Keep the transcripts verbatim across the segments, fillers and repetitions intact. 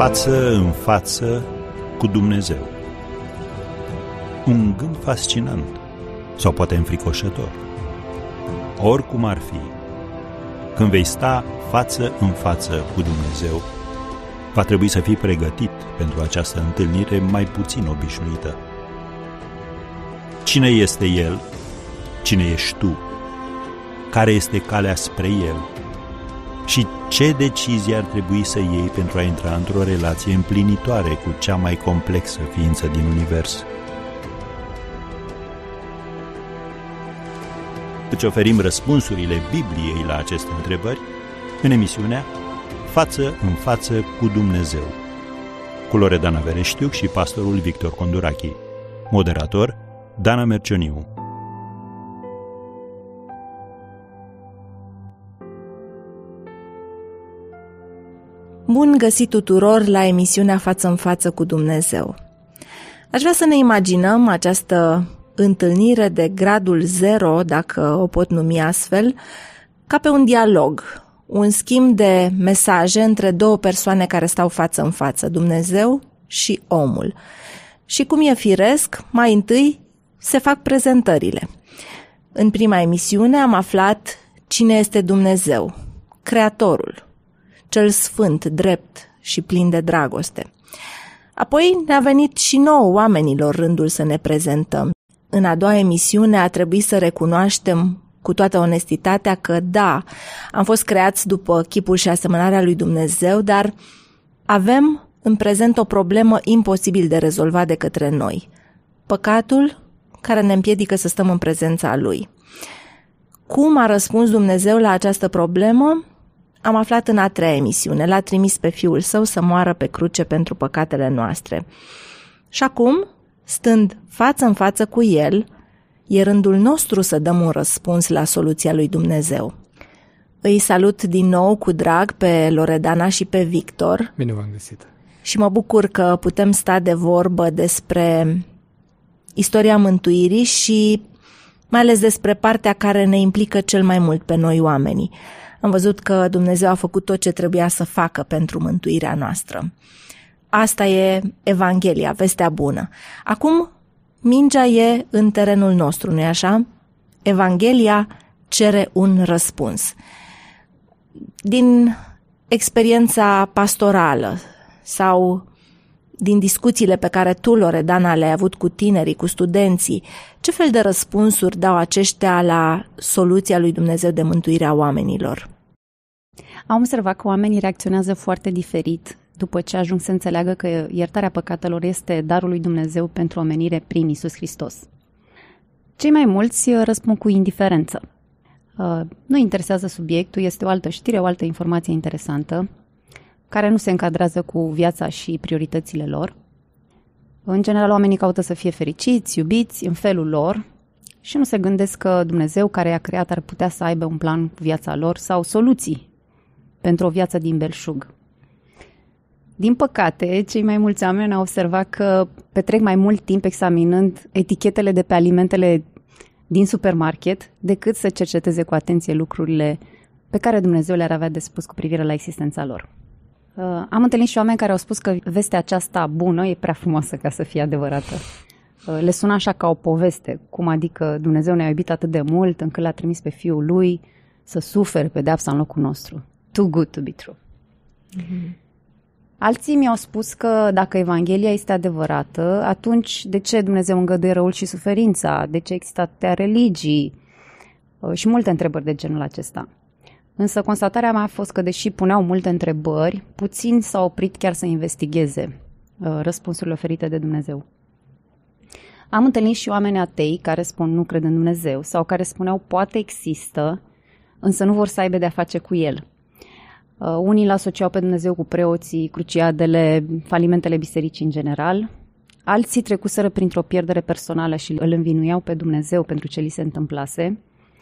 Față în față cu Dumnezeu. Un gând fascinant sau poate înfricoșător. Oricum ar fi, când vei sta față în față cu Dumnezeu, va trebui să fii pregătit pentru această întâlnire mai puțin obișnuită. Cine este El? Cine ești tu? Care este calea spre El? Și ce decizii ar trebui să iei pentru a intra într-o relație împlinitoare cu cea mai complexă ființă din univers? Îți oferim răspunsurile Bibliei la aceste întrebări în emisiunea Față în față cu Dumnezeu, cu Loredana Vereștiuc și pastorul Victor Condurachi. Moderator Dana Mercioniu. Bun găsit tuturor la emisiunea Față în față cu Dumnezeu. Aș vrea să ne imaginăm această întâlnire de gradul zero, dacă o pot numi astfel, ca pe un dialog, un schimb de mesaje între două persoane care stau față în față, Dumnezeu și omul. Și cum e firesc, mai întâi se fac prezentările. În prima emisiune am aflat cine este Dumnezeu, Creatorul, cel sfânt, drept și plin de dragoste. Apoi ne-a venit și nouă oamenilor rândul să ne prezentăm. În a doua emisiune a trebuit să recunoaștem cu toată onestitatea că da, am fost creați după chipul și asemănarea lui Dumnezeu, dar avem în prezent o problemă imposibil de rezolvat de către noi. Păcatul care ne împiedică să stăm în prezența Lui. Cum a răspuns Dumnezeu la această problemă? Am aflat în a treia emisiune. L-a trimis pe Fiul Său să moară pe cruce pentru păcatele noastre. Și acum, stând față în față cu El, e rândul nostru să dăm un răspuns la soluția lui Dumnezeu. Îi salut din nou cu drag pe Loredana și pe Victor. Bine v-am găsit. Și mă bucur că putem sta de vorbă despre istoria mântuirii și mai ales despre partea care ne implică cel mai mult pe noi oamenii. Am văzut că Dumnezeu a făcut tot ce trebuia să facă pentru mântuirea noastră. Asta e Evanghelia, vestea bună. Acum, mingea e în terenul nostru, nu-i așa? Evanghelia cere un răspuns. Din experiența pastorală sau din discuțiile pe care tu, Loredana, le-ai avut cu tinerii, cu studenții, ce fel de răspunsuri dau aceștia la soluția lui Dumnezeu de mântuire a oamenilor? Am observat că oamenii reacționează foarte diferit după ce ajung să înțeleagă că iertarea păcatelor este darul lui Dumnezeu pentru omenire prin Iisus Hristos. Cei mai mulți răspund cu indiferență. Nu interesează subiectul, este o altă știre, o altă informație interesantă, care nu se încadrează cu viața și prioritățile lor. În general, oamenii caută să fie fericiți, iubiți, în felul lor și nu se gândesc că Dumnezeu care i-a creat ar putea să aibă un plan cu viața lor sau soluții pentru o viață din belșug. Din păcate, cei mai mulți oameni au observat că petrec mai mult timp examinând etichetele de pe alimentele din supermarket decât să cerceteze cu atenție lucrurile pe care Dumnezeu le-ar avea de spus cu privire la existența lor. Am întâlnit și oameni care au spus că vestea aceasta bună e prea frumoasă ca să fie adevărată. Le sună așa ca o poveste, cum adică Dumnezeu ne-a iubit atât de mult încât l-a trimis pe Fiul Lui să sufere pedeapsa în locul nostru. Too good to be true. Mm-hmm. Alții mi-au spus că dacă Evanghelia este adevărată, atunci de ce Dumnezeu îngăduie răul și suferința? De ce există atâtea religii? Și multe întrebări de genul acesta. Însă constatarea mea a fost că, deși puneau multe întrebări, puțini s-au oprit chiar să investigheze răspunsurile oferite de Dumnezeu. Am întâlnit și oameni atei care spun nu cred în Dumnezeu sau care spuneau poate există, însă nu vor să aibă de-a face cu El. Unii îl asociau pe Dumnezeu cu preoții, cruciadele, falimentele bisericii în general. Alții trecuseră printr-o pierdere personală și îl învinuiau pe Dumnezeu pentru ce li se întâmplase.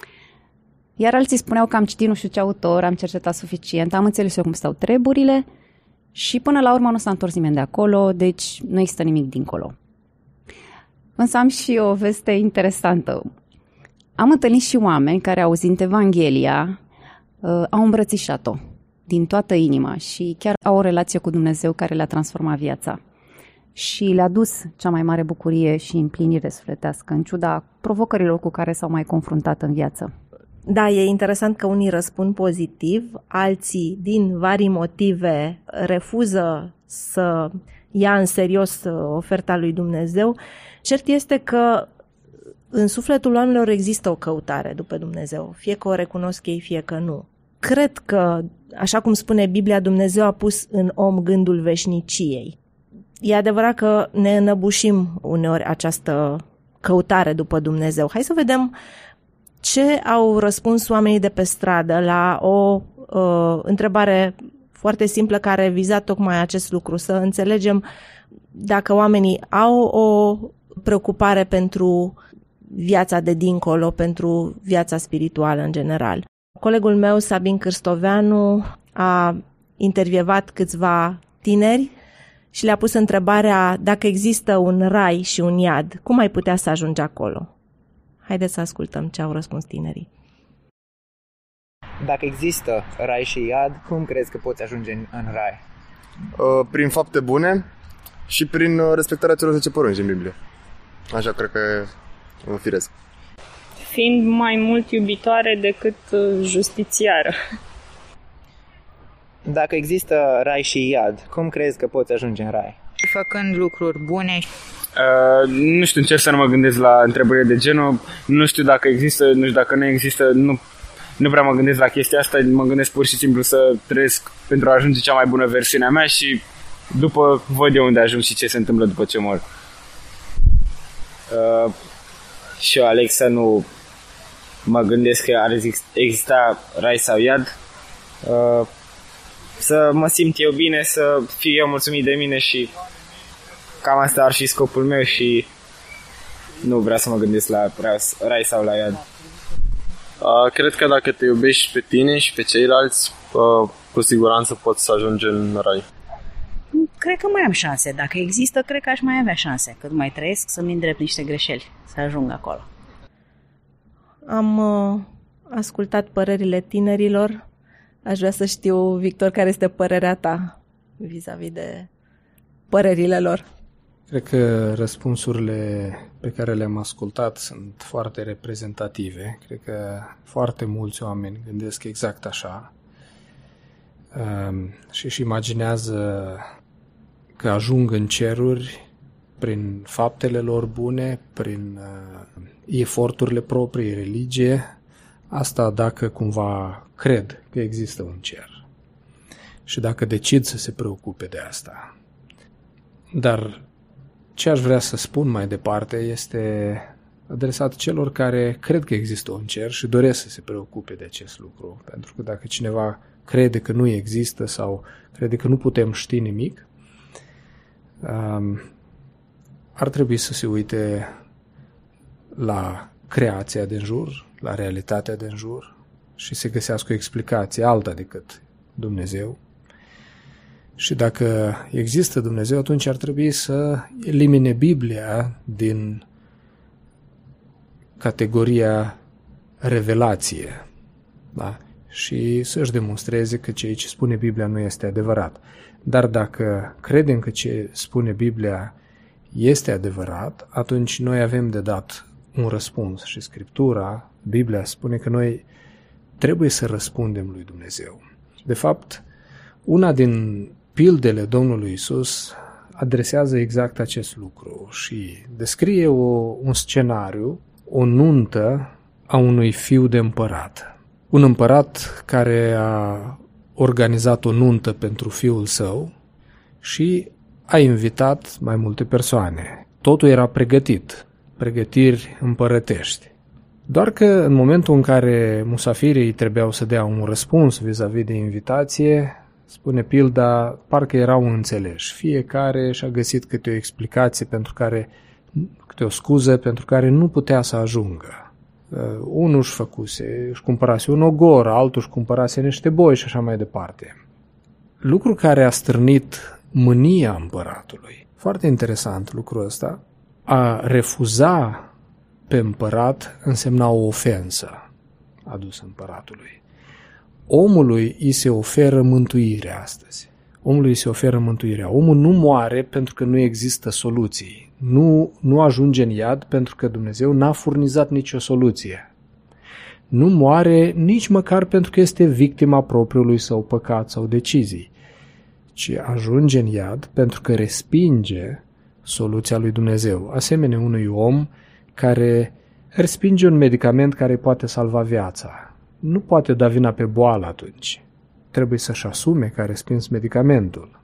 Iar alții spuneau că am citit nu știu ce autor, am cercetat suficient, am înțeles eu cum stau treburile și până la urmă nu s-a întors nimeni de acolo, deci nu există nimic dincolo. Însă am și o veste interesantă. Am întâlnit și oameni care, auzind Evanghelia, au îmbrățișat-o din toată inima și chiar au o relație cu Dumnezeu care le-a transformat viața și le-a dus cea mai mare bucurie și împlinire sufletească, în ciuda provocărilor cu care s-au mai confruntat în viață. Da, e interesant că unii răspund pozitiv, alții, din vari motive, refuză să ia în serios oferta lui Dumnezeu. Cert este că în sufletul oamenilor există o căutare după Dumnezeu, fie că o recunosc ei, fie că nu. Cred că, așa cum spune Biblia, Dumnezeu a pus în om gândul veșniciei. E adevărat că ne înăbușim uneori această căutare după Dumnezeu. Hai să vedem ce au răspuns oamenii de pe stradă la o uh, întrebare foarte simplă care viza tocmai acest lucru, să înțelegem dacă oamenii au o preocupare pentru viața de dincolo, pentru viața spirituală în general. Colegul meu, Sabin Cârstoveanu, a intervievat câțiva tineri și le-a pus întrebarea dacă există un rai și un iad, cum ai putea să ajungi acolo? Haideți să ascultăm ce au răspuns tinerii. Dacă există rai și iad, cum crezi că poți ajunge în, în rai? Uh, prin fapte bune și prin respectarea celor zece porunci din Biblie. Așa cred că e firesc. Fiind mai mult iubitoare decât justițiară. Dacă există rai și iad, cum crezi că poți ajunge în rai? Făcând lucruri bune. Uh, nu știu, încerc să nu mă gândesc la întrebările de genul. Nu știu dacă există, nu știu dacă nu există. Nu, nu prea mă gândesc la chestia asta. Mă gândesc pur și simplu să trăiesc pentru a ajunge cea mai bună versiune a mea și după văd eu unde ajung și ce se întâmplă după ce mor. Uh, și eu, Alexa, nu mă gândesc că ar exista rai sau iad. Uh, să mă simt eu bine, să fiu eu mulțumit de mine și cam asta ar fi scopul meu și nu vreau să mă gândesc la rai sau la iad. Uh, cred că dacă te iubești pe tine și pe ceilalți, uh, cu siguranță poți să ajungi în rai. Cred că mai am șanse. Dacă există, cred că aș mai avea șanse. Cât mai trăiesc, să-mi îndrept niște greșeli, să ajung acolo. Am uh, ascultat părerile tinerilor. Aș vrea să știu, Victor, care este părerea ta vis-a-vis de părerile lor. Cred că răspunsurile pe care le-am ascultat sunt foarte reprezentative. Cred că foarte mulți oameni gândesc exact așa um, și își imaginează că ajung în ceruri prin faptele lor bune, prin uh, eforturile proprii, religie. Asta dacă cumva cred că există un cer și dacă decid să se preocupe de asta. Dar ce aș vrea să spun mai departe este adresat celor care cred că există un cer și doresc să se preocupe de acest lucru. Pentru că dacă cineva crede că nu există sau crede că nu putem ști nimic, um, ar trebui să se uite la creația din jur, la realitatea din jur și să găsească o explicație alta decât Dumnezeu. Și dacă există Dumnezeu, atunci ar trebui să elimine Biblia din categoria revelație, da? Și să-și demonstreze că ceea ce spune Biblia nu este adevărat. Dar dacă credem că ce spune Biblia este adevărat, atunci noi avem de dat un răspuns și Scriptura, Biblia spune că noi trebuie să răspundem lui Dumnezeu. De fapt, una din pildele Domnului Iisus adresează exact acest lucru și descrie o, un scenariu, o nuntă a unui fiu de împărat. Un împărat care a organizat o nuntă pentru fiul său și a invitat mai multe persoane. Totul era pregătit, pregătiri împărătești. Doar că în momentul în care musafirii trebuiau să dea un răspuns vis-a-vis de invitație, spune pilda, parcă erau înțeleși. Fiecare și-a găsit câte o explicație pentru care, câte o scuză pentru care nu putea să ajungă. Uh, unul își făcuse, își cumpărase un ogor, altul își cumpărase niște boi și așa mai departe. Lucru care a stârnit mânia împăratului. Foarte interesant lucrul ăsta. A refuza pe împărat însemna o ofensă adusă împăratului. omului îi se oferă mântuirea astăzi. Omului îi se oferă mântuirea. Omul nu moare pentru că nu există soluții. Nu, nu ajunge în iad pentru că Dumnezeu n-a furnizat nicio soluție. Nu moare nici măcar pentru că este victima propriului său păcat sau decizii, ci ajunge în iad pentru că respinge soluția lui Dumnezeu, asemenea unui om care respinge un medicament care poate salva viața. Nu poate da vina pe boală atunci. Trebuie să-și asume că a respins medicamentul.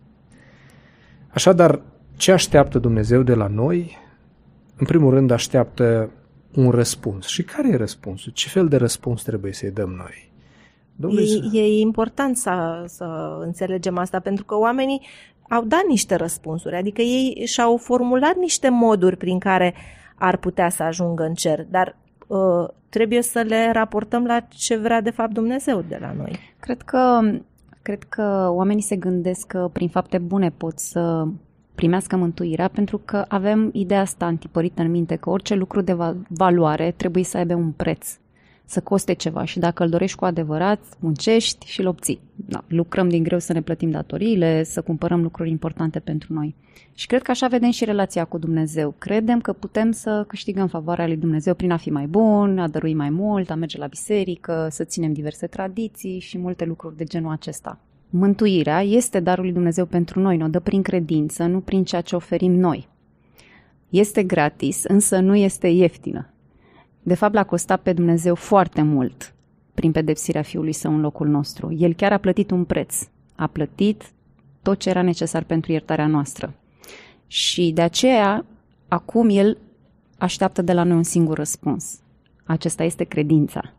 Așadar, ce așteaptă Dumnezeu de la noi? În primul rând așteaptă un răspuns. Și care e răspunsul? Ce fel de răspuns trebuie să-i dăm noi? E, e important să, să înțelegem asta, pentru că oamenii au dat niște răspunsuri, adică ei și-au formulat niște moduri prin care ar putea să ajungă în cer, dar uh, trebuie să le raportăm la ce vrea de fapt Dumnezeu de la noi. Cred că, cred că oamenii se gândesc că prin fapte bune pot să primească mântuirea, pentru că avem ideea asta întipărită în minte, că orice lucru de valoare trebuie să aibă un preț, să coste ceva și dacă îl dorești cu adevărat, muncești și îl obții. Da, lucrăm din greu să ne plătim datoriile, să cumpărăm lucruri importante pentru noi. Și cred că așa vedem și relația cu Dumnezeu. Credem că putem să câștigăm favoarea lui Dumnezeu prin a fi mai bun, a dărui mai mult, a merge la biserică, să ținem diverse tradiții și multe lucruri de genul acesta. Mântuirea este darul lui Dumnezeu pentru noi, ne-o dă prin credință, nu prin ceea ce oferim noi. Este gratis, însă nu este ieftină. De fapt, l-a costat pe Dumnezeu foarte mult prin pedepsirea Fiului Său în locul nostru. El chiar a plătit un preț. A plătit tot ce era necesar pentru iertarea noastră. Și de aceea, acum El așteaptă de la noi un singur răspuns. Acesta este credința,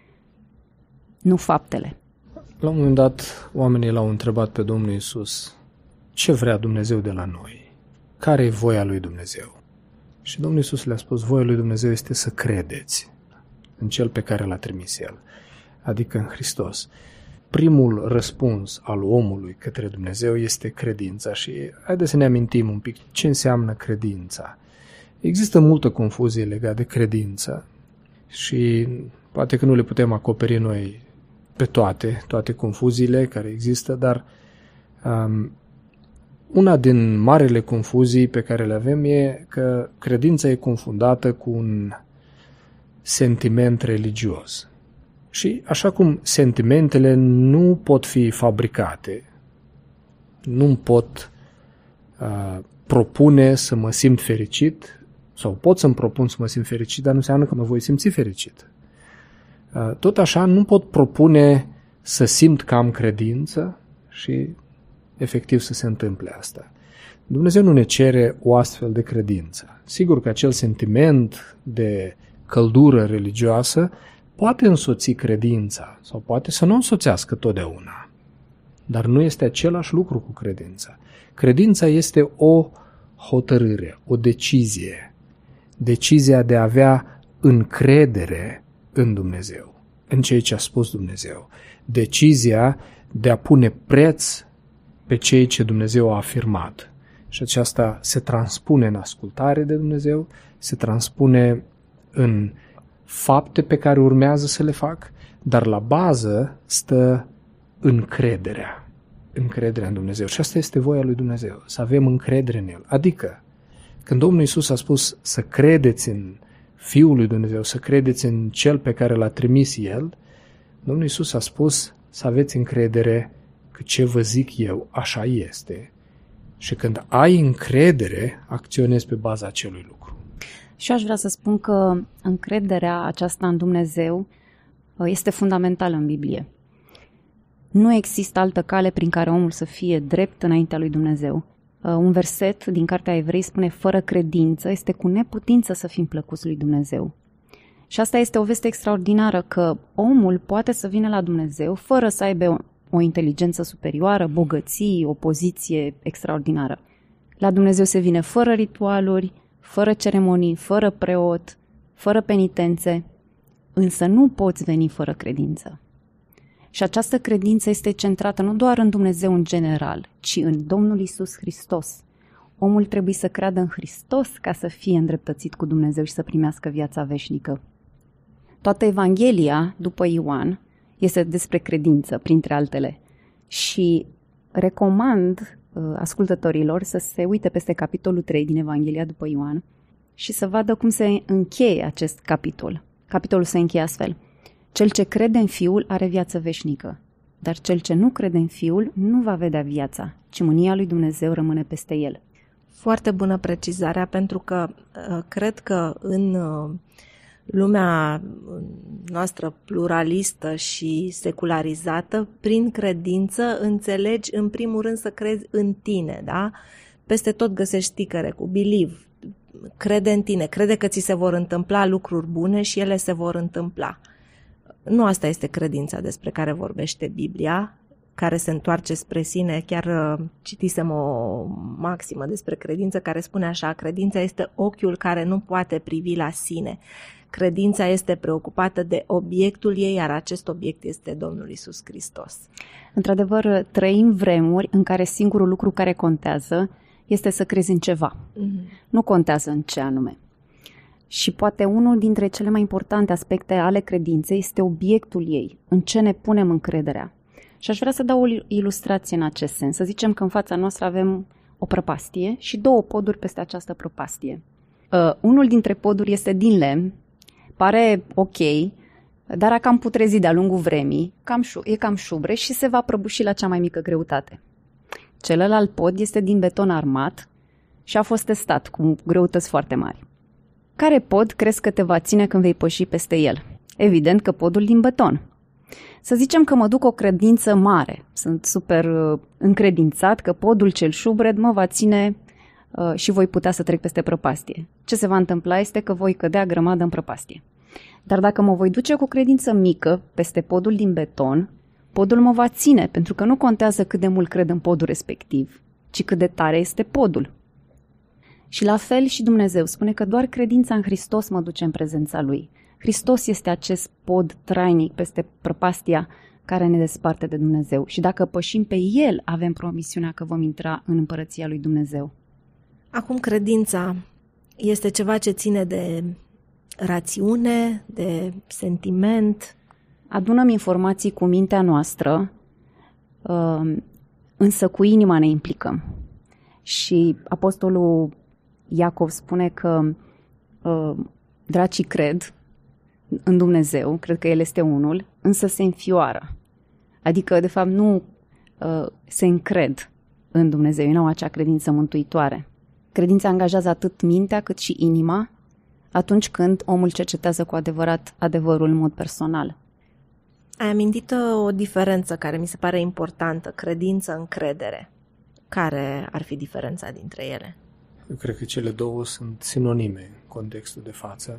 nu faptele. La un moment dat, oamenii l-au întrebat pe Domnul Iisus, ce vrea Dumnezeu de la noi? Care e voia lui Dumnezeu? Și Domnul Iisus le-a spus, voia lui Dumnezeu este să credeți în Cel pe care l-a trimis El, adică în Hristos. Primul răspuns al omului către Dumnezeu este credința și haideți să ne amintim un pic ce înseamnă credința. Există multă confuzie legată de credință și poate că nu le putem acoperi noi pe toate, toate confuziile care există, dar um, una din marele confuzii pe care le avem e că credința e confundată cu un sentiment religios. Și așa cum sentimentele nu pot fi fabricate, nu pot uh, propune să mă simt fericit, sau pot să-mi propun să mă simt fericit, dar nu înseamnă că mă voi simți fericit. Uh, tot așa nu pot propune să simt că am credință și efectiv să se întâmple asta. Dumnezeu nu ne cere o astfel de credință. Sigur că acel sentiment de căldură religioasă poate însoți credința sau poate să nu însoțească totdeauna. Dar nu este același lucru cu credința. Credința este o hotărâre, o decizie. Decizia de a avea încredere în Dumnezeu, în ceea ce a spus Dumnezeu. Decizia de a pune preț pe ceea ce Dumnezeu a afirmat. Și aceasta se transpune în ascultare de Dumnezeu, se transpune în fapte pe care urmează să le fac, dar la bază stă încrederea. Încrederea în Dumnezeu. Și asta este voia lui Dumnezeu, să avem încredere în El. Adică, când Domnul Iisus a spus să credeți în Fiul lui Dumnezeu, să credeți în Cel pe care l-a trimis El, Domnul Iisus a spus să aveți încredere că ce vă zic eu, așa este. Și când ai încredere, acționezi pe baza acelui lucru. Și aș vrea să spun că încrederea aceasta în Dumnezeu este fundamentală în Biblie. Nu există altă cale prin care omul să fie drept înaintea lui Dumnezeu. Un verset din Cartea Evrei spune, fără credință este cu neputință să fim plăcuți lui Dumnezeu. Și asta este o veste extraordinară, că omul poate să vină la Dumnezeu fără să aibă o inteligență superioară, bogății, o poziție extraordinară. La Dumnezeu se vine fără ritualuri, fără ceremonii, fără preot, fără penitențe, însă nu poți veni fără credință. Și această credință este centrată nu doar în Dumnezeu în general, ci în Domnul Iisus Hristos. Omul trebuie să creadă în Hristos ca să fie îndreptățit cu Dumnezeu și să primească viața veșnică. Toată Evanghelia, după Ioan, este despre credință, printre altele. Și recomand uh, ascultătorilor să se uite peste capitolul trei din Evanghelia după Ioan și să vadă cum se încheie acest capitol. Capitolul se încheie astfel. Cel ce crede în Fiul are viață veșnică, dar cel ce nu crede în Fiul nu va vedea viața, ci mânia lui Dumnezeu rămâne peste el. Foarte bună precizarea, pentru că uh, cred că în uh, lumea noastră pluralistă și secularizată, prin credință înțelegi în primul rând să crezi în tine, da? Peste tot găsești sticăre cu believe, crede în tine, crede că ți se vor întâmpla lucruri bune și ele se vor întâmpla. Nu asta este credința despre care vorbește Biblia, care se întoarce spre sine. Chiar citisem o maximă despre credință care spune așa: credința este ochiul care nu poate privi la sine. Credința este preocupată de obiectul ei, iar acest obiect este Domnul Iisus Hristos. Într-adevăr, trăim vremuri în care singurul lucru care contează este să crezi în ceva. Mm-hmm. Nu contează în ce anume. Și poate unul dintre cele mai importante aspecte ale credinței este obiectul ei, în ce ne punem încrederea. Și aș vrea să dau o ilustrație în acest sens. Să zicem că în fața noastră avem o prăpastie și două poduri peste această prăpastie. Uh, unul dintre poduri este din lemn, pare ok, dar a cam putrezit de-a lungul vremii, cam șu- e cam șubre și se va prăbuși la cea mai mică greutate. Celălalt pod este din beton armat și a fost testat cu greutăți foarte mari. Care pod crezi că te va ține când vei păși peste el? Evident că podul din beton. Să zicem că mă duc o credință mare. Sunt super uh, încredințat că podul cel șubred mă va ține uh, și voi putea să trec peste prăpastie. Ce se va întâmpla este că voi cădea grămadă în prăpastie. Dar dacă mă voi duce cu o credință mică peste podul din beton, podul mă va ține, pentru că nu contează cât de mult cred în podul respectiv, ci cât de tare este podul. Și la fel și Dumnezeu spune că doar credința în Hristos mă duce în prezența Lui. Hristos este acest pod trainic peste prăpastia care ne desparte de Dumnezeu. Și dacă pășim pe El, avem promisiunea că vom intra în împărăția lui Dumnezeu. Acum, credința este ceva ce ține de rațiune, de sentiment. Adunăm informații cu mintea noastră, însă cu inima ne implicăm. Și apostolul Iacov spune că dracii cred în Dumnezeu, cred că El este unul, însă se înfioară. Adică, de fapt, nu uh, se încred în Dumnezeu, nu au acea credință mântuitoare. Credința angajează atât mintea cât și inima atunci când omul cercetează cu adevărat adevărul în mod personal. Ai amintit o diferență care mi se pare importantă, credință, încredere. Care ar fi diferența dintre ele? Eu cred că cele două sunt sinonime în contextul de față.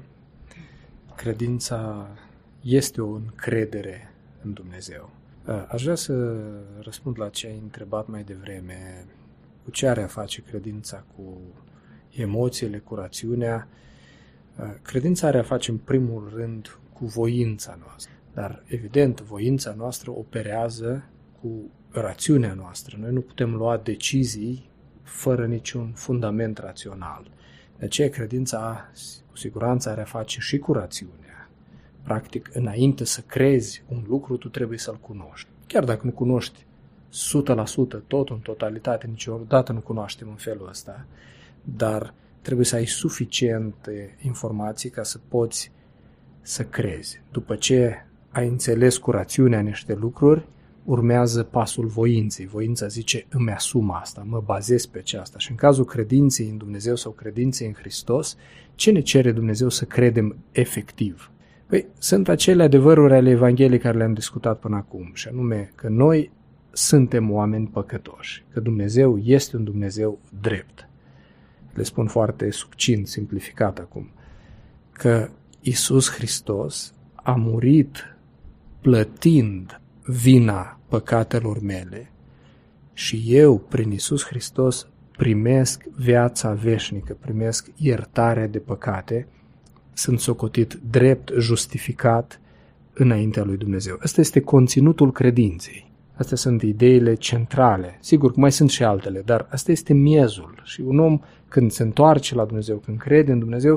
Credința este o încredere în Dumnezeu. Aș vrea să răspund la ce ai întrebat mai devreme. Cu ce are a face credința cu emoțiile, cu rațiunea? Credința are a face în primul rând cu voința noastră. Dar, evident, voința noastră operează cu rațiunea noastră. Noi nu putem lua decizii fără niciun fundament rațional. De aceea credința cu siguranță are a face și cu rațiunea. Practic, înainte să crezi un lucru, tu trebuie să-l cunoști. Chiar dacă nu cunoști o sută la sută, tot în totalitate, niciodată nu cunoaștem în felul ăsta, dar trebuie să ai suficiente informații ca să poți să crezi. După ce ai înțeles cu rațiunea niște lucruri, urmează pasul voinței. Voința zice, îmi asum asta, mă bazez pe aceasta. Și în cazul credinței în Dumnezeu sau credinței în Hristos, ce ne cere Dumnezeu să credem efectiv? Păi, sunt acele adevăruri ale Evangheliei care le-am discutat până acum, și anume că noi suntem oameni păcătoși, că Dumnezeu este un Dumnezeu drept. Le spun foarte succint, simplificat acum, că Iisus Hristos a murit plătind vina păcatelor mele și eu, prin Iisus Hristos, primesc viața veșnică, primesc iertarea de păcate, sunt socotit drept, justificat înaintea lui Dumnezeu. Asta este conținutul credinței. Astea sunt ideile centrale. Sigur că mai sunt și altele, dar asta este miezul. Și un om, când se întoarce la Dumnezeu, când crede în Dumnezeu,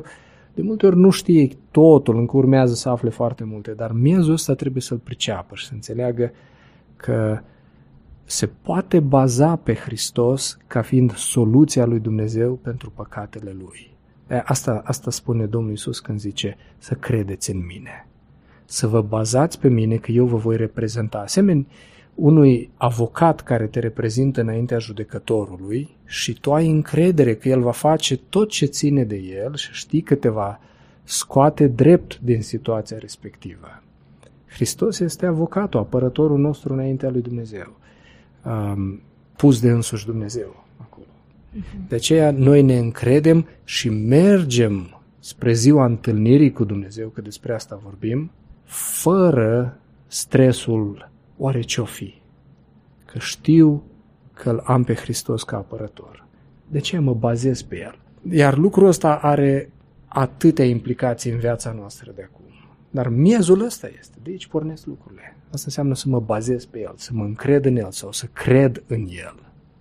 De multe ori nu știe totul, încă urmează să afle foarte multe, dar miezul ăsta trebuie să-l priceapă și să înțeleagă că se poate baza pe Hristos ca fiind soluția lui Dumnezeu pentru păcatele lui. Asta, asta spune Domnul Iisus când zice să credeți în mine, să vă bazați pe mine că eu vă voi reprezenta. Asemenea, unui avocat care te reprezintă înaintea judecătorului și tu ai încredere că el va face tot ce ține de el și știi că te va scoate drept din situația respectivă. Hristos este avocatul, apărătorul nostru înaintea lui Dumnezeu, um, pus de însuși Dumnezeu acolo. De aceea noi ne încredem și mergem spre ziua întâlnirii cu Dumnezeu, că despre asta vorbim, fără stresul oare ce-o fi? Că știu că îl am pe Hristos ca apărător. De ce mă bazez pe el? Iar lucrul ăsta are atâtea implicații în viața noastră de acum. Dar miezul ăsta este. De aici pornesc lucrurile. Asta înseamnă să mă bazez pe el, să mă încred în el sau să cred în el.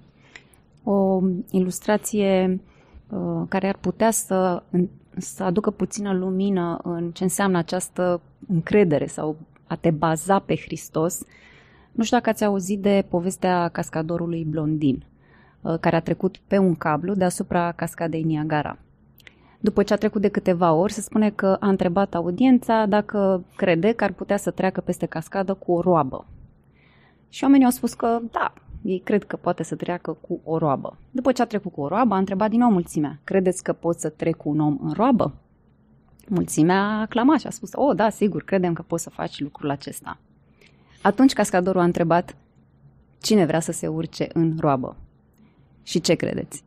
O ilustrație uh, care ar putea să, să aducă puțină lumină în ce înseamnă această încredere sau a te baza pe Hristos. Nu știu dacă ați auzit de povestea cascadorului blondin, care a trecut pe un cablu deasupra cascadei Niagara. După ce a trecut de câteva ori, se spune că a întrebat audiența dacă crede că ar putea să treacă peste cascadă cu o roabă. Și oamenii au spus că da, ei cred că poate să treacă cu o roabă. După ce a trecut cu o roabă, a întrebat din nou mulțimea: credeți că pot să trec cu un om în roabă? Mulțimea a aclamat și a spus: oh, da, sigur, credem că poți să faci lucrul acesta. Atunci cascadorul a întrebat: cine vrea să se urce în roabă? Și ce credeți?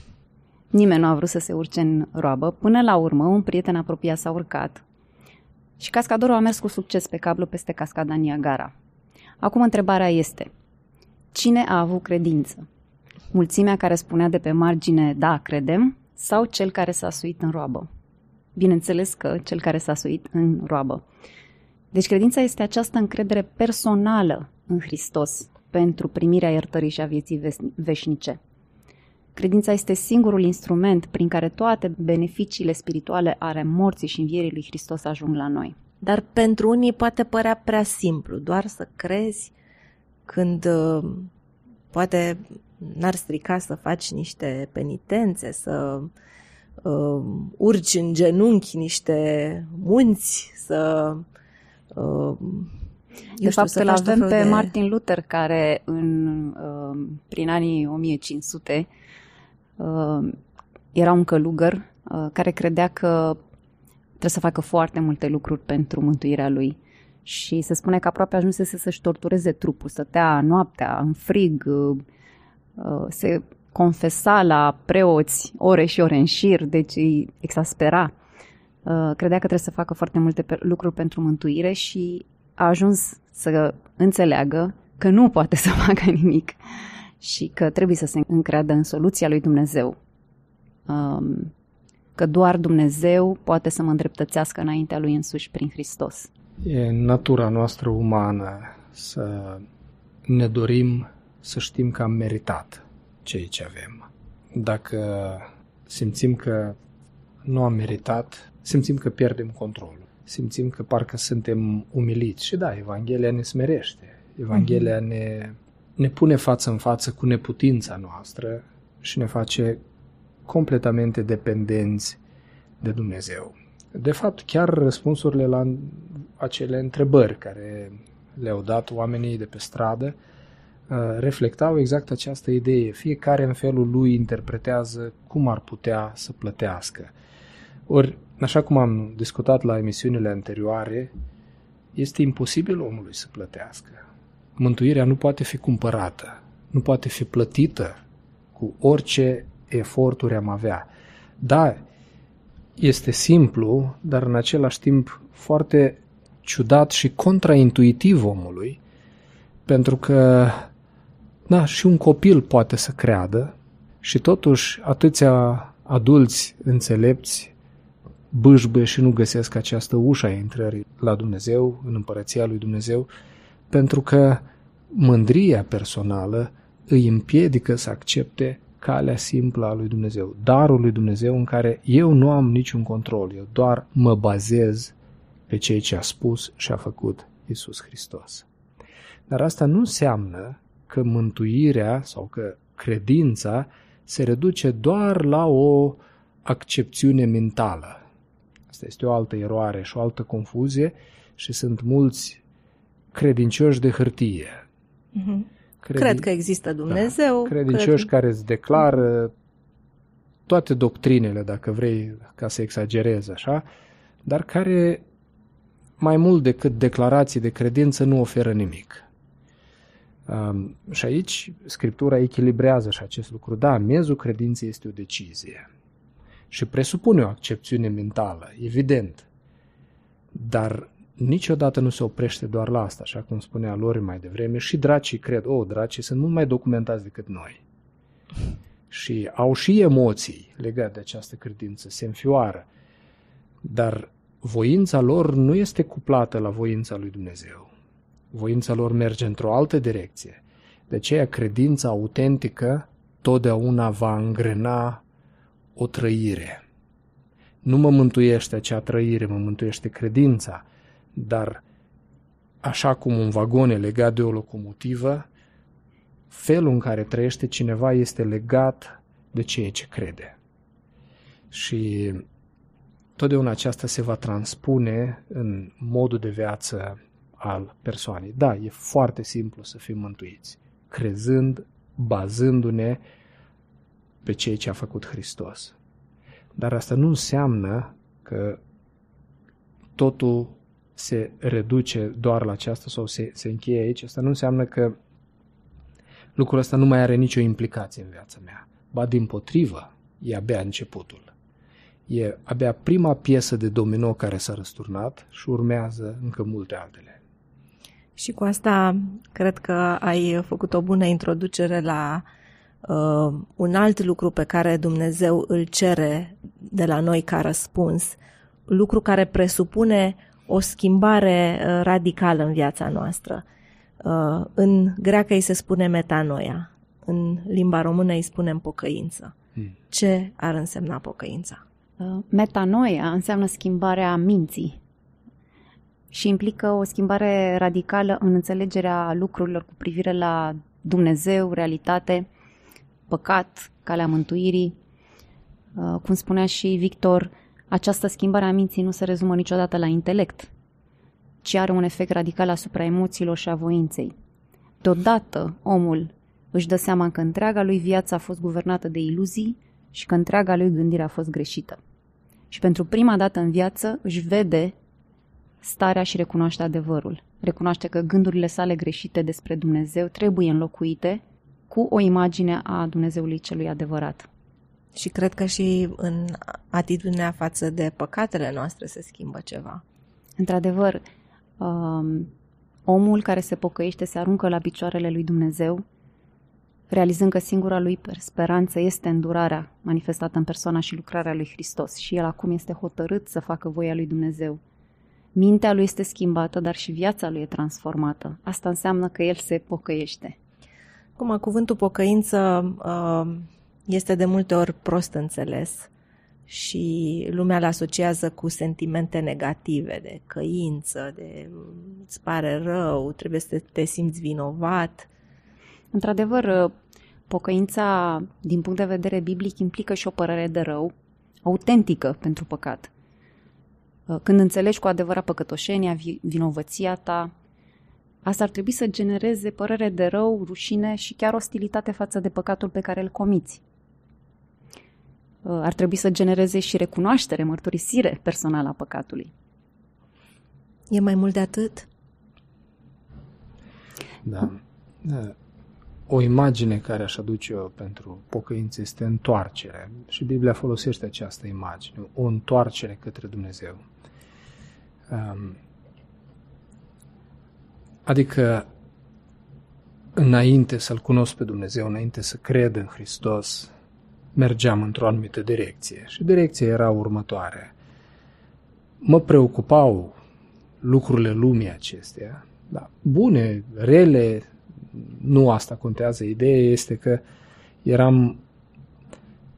Nimeni nu a vrut să se urce în roabă. Până la urmă, un prieten apropiat s-a urcat și cascadorul a mers cu succes pe cablu peste cascada Niagara. Acum întrebarea este: cine a avut credință? Mulțimea care spunea de pe margine: da, credem, sau cel care s-a suit în roabă? Bineînțeles că cel care s-a suit în roabă. Deci credința este această încredere personală în Hristos pentru primirea iertării și a vieții veșnice. Credința este singurul instrument prin care toate beneficiile spirituale ale morții și învierii lui Hristos ajung la noi. Dar pentru unii poate părea prea simplu, doar să crezi, când uh, poate n-ar strica să faci niște penitențe, să uh, urci în genunchi niște munți, să... Uh, de fapt, îl avem pe de... Martin Luther, care în, uh, prin anii o mie cinci sute uh, era un călugăr uh, care credea că trebuie să facă foarte multe lucruri pentru mântuirea lui. Și se spune că aproape ajunsese să-și tortureze trupul, stătea noaptea în frig, uh, uh, se confesa la preoți ore și ore în șir, deci îi exaspera. Uh, credea că trebuie să facă foarte multe pe- lucruri pentru mântuire și a ajuns să înțeleagă că nu poate să facă nimic și că trebuie să se încreadă în soluția lui Dumnezeu. Um, că doar Dumnezeu poate să mă îndreptățească înaintea lui însuși prin Hristos. E natura noastră umană să ne dorim să știm că am meritat ceea ce avem. Dacă simțim că nu am meritat, simțim că pierdem controlul. Simțim că parcă suntem umiliți. Și da, Evanghelia ne smerește. Evanghelia mm-hmm. ne, ne pune față în față cu neputința noastră și ne face completamente dependenți de Dumnezeu. De fapt, chiar răspunsurile la acele întrebări care le-au dat oamenii de pe stradă reflectau exact această idee. Fiecare în felul lui interpretează cum ar putea să plătească. Ori, așa cum am discutat la emisiunile anterioare, este imposibil omului să plătească. Mântuirea nu poate fi cumpărată, nu poate fi plătită cu orice eforturi am avea. Da, este simplu, dar în același timp foarte ciudat și contraintuitiv omului, pentru că da, și un copil poate să creadă și totuși atâția adulți înțelepți bâșbâie și nu găsesc această ușă a intrării la Dumnezeu, în împărăția lui Dumnezeu, pentru că mândria personală îi împiedică să accepte calea simplă a lui Dumnezeu, darul lui Dumnezeu în care eu nu am niciun control, eu doar mă bazez pe ceea ce a spus și a făcut Iisus Hristos. Dar asta nu înseamnă că mântuirea sau că credința se reduce doar la o accepțiune mentală. Asta este o altă eroare și o altă confuzie și sunt mulți credincioși de hârtie. Mm-hmm. Credi... Cred că există Dumnezeu. Da, credincioși cred... care îți declară toate doctrinele, dacă vrei, ca să exagerez așa, dar care mai mult decât declarații de credință nu oferă nimic. Um, și aici Scriptura echilibrează și acest lucru. Da, miezul credinței este o decizie și presupune o accepțiune mentală, evident, dar niciodată nu se oprește doar la asta, așa cum spunea Lori mai devreme, și dracii cred, o, oh, dracii sunt mult mai documentați decât noi și au și emoții legate de această credință, se înfioară, dar voința lor nu este cuplată la voința lui Dumnezeu. Voința lor merge într-o altă direcție. De aceea credința autentică totdeauna va îngrena o trăire. Nu mă mântuiește acea trăire, mă mântuiește credința, dar așa cum un vagon e legat de o locomotivă, felul în care trăiește cineva este legat de ceea ce crede. Și totdeauna aceasta se va transpune în modul de viață al persoanei. Da, e foarte simplu să fim mântuiți, crezând, bazându-ne pe ceea ce a făcut Hristos. Dar asta nu înseamnă că totul se reduce doar la aceasta sau se, se încheie aici. Asta nu înseamnă că lucrul ăsta nu mai are nicio implicație în viața mea. Ba dimpotrivă, e abia începutul. E abia prima piesă de domino care s-a răsturnat și urmează încă multe altele. Și cu asta cred că ai făcut o bună introducere la uh, un alt lucru pe care Dumnezeu îl cere de la noi ca răspuns, lucru care presupune o schimbare uh, radicală în viața noastră. Uh, în greacă îi se spune metanoia, în limba română îi spunem pocăință. Hmm. Ce ar însemna pocăința? Metanoia înseamnă schimbarea minții și implică o schimbare radicală în înțelegerea lucrurilor cu privire la Dumnezeu, realitate, păcat, calea mântuirii. Cum spunea și Victor, această schimbare a minții nu se rezumă niciodată la intelect, ci are un efect radical asupra emoțiilor și a voinței. Deodată omul își dă seama că întreaga lui viață a fost guvernată de iluzii și că întreaga lui gândire a fost greșită. Și pentru prima dată în viață își vede starea și recunoaște adevărul. Recunoaște că gândurile sale greșite despre Dumnezeu trebuie înlocuite cu o imagine a Dumnezeului celui adevărat. Și cred că și în atitudinea față de păcatele noastre se schimbă ceva. Într-adevăr, um, omul care se pocăiește se aruncă la picioarele lui Dumnezeu, realizând că singura lui speranță este îndurarea manifestată în persoana și lucrarea lui Hristos și el acum este hotărât să facă voia lui Dumnezeu. Mintea lui este schimbată, dar și viața lui e transformată. Asta înseamnă că el se pocăiește. Acum, cuvântul pocăință este de multe ori prost înțeles și lumea îl asociază cu sentimente negative, de căință, de îți pare rău, trebuie să te simți vinovat. Într-adevăr, pocăința, din punct de vedere biblic, implică și o părere de rău, autentică pentru păcat. Când înțelegi cu adevărat păcătoșenia, vinovăția ta, asta ar trebui să genereze părere de rău, rușine și chiar ostilitate față de păcatul pe care îl comiți. Ar trebui să genereze și recunoaștere, mărturisire personală a păcatului. E mai mult de atât? Da. Da. O imagine care aș aduce eu pentru pocăință este întoarcere. Și Biblia folosește această imagine, o întoarcere către Dumnezeu. Um, adică înainte să-L cunosc pe Dumnezeu, înainte să cred în Hristos, mergeam într-o anumită direcție. Și direcția era următoare. Mă preocupau lucrurile lumii acestea, da, bune, rele, nu asta contează. Ideea este că eram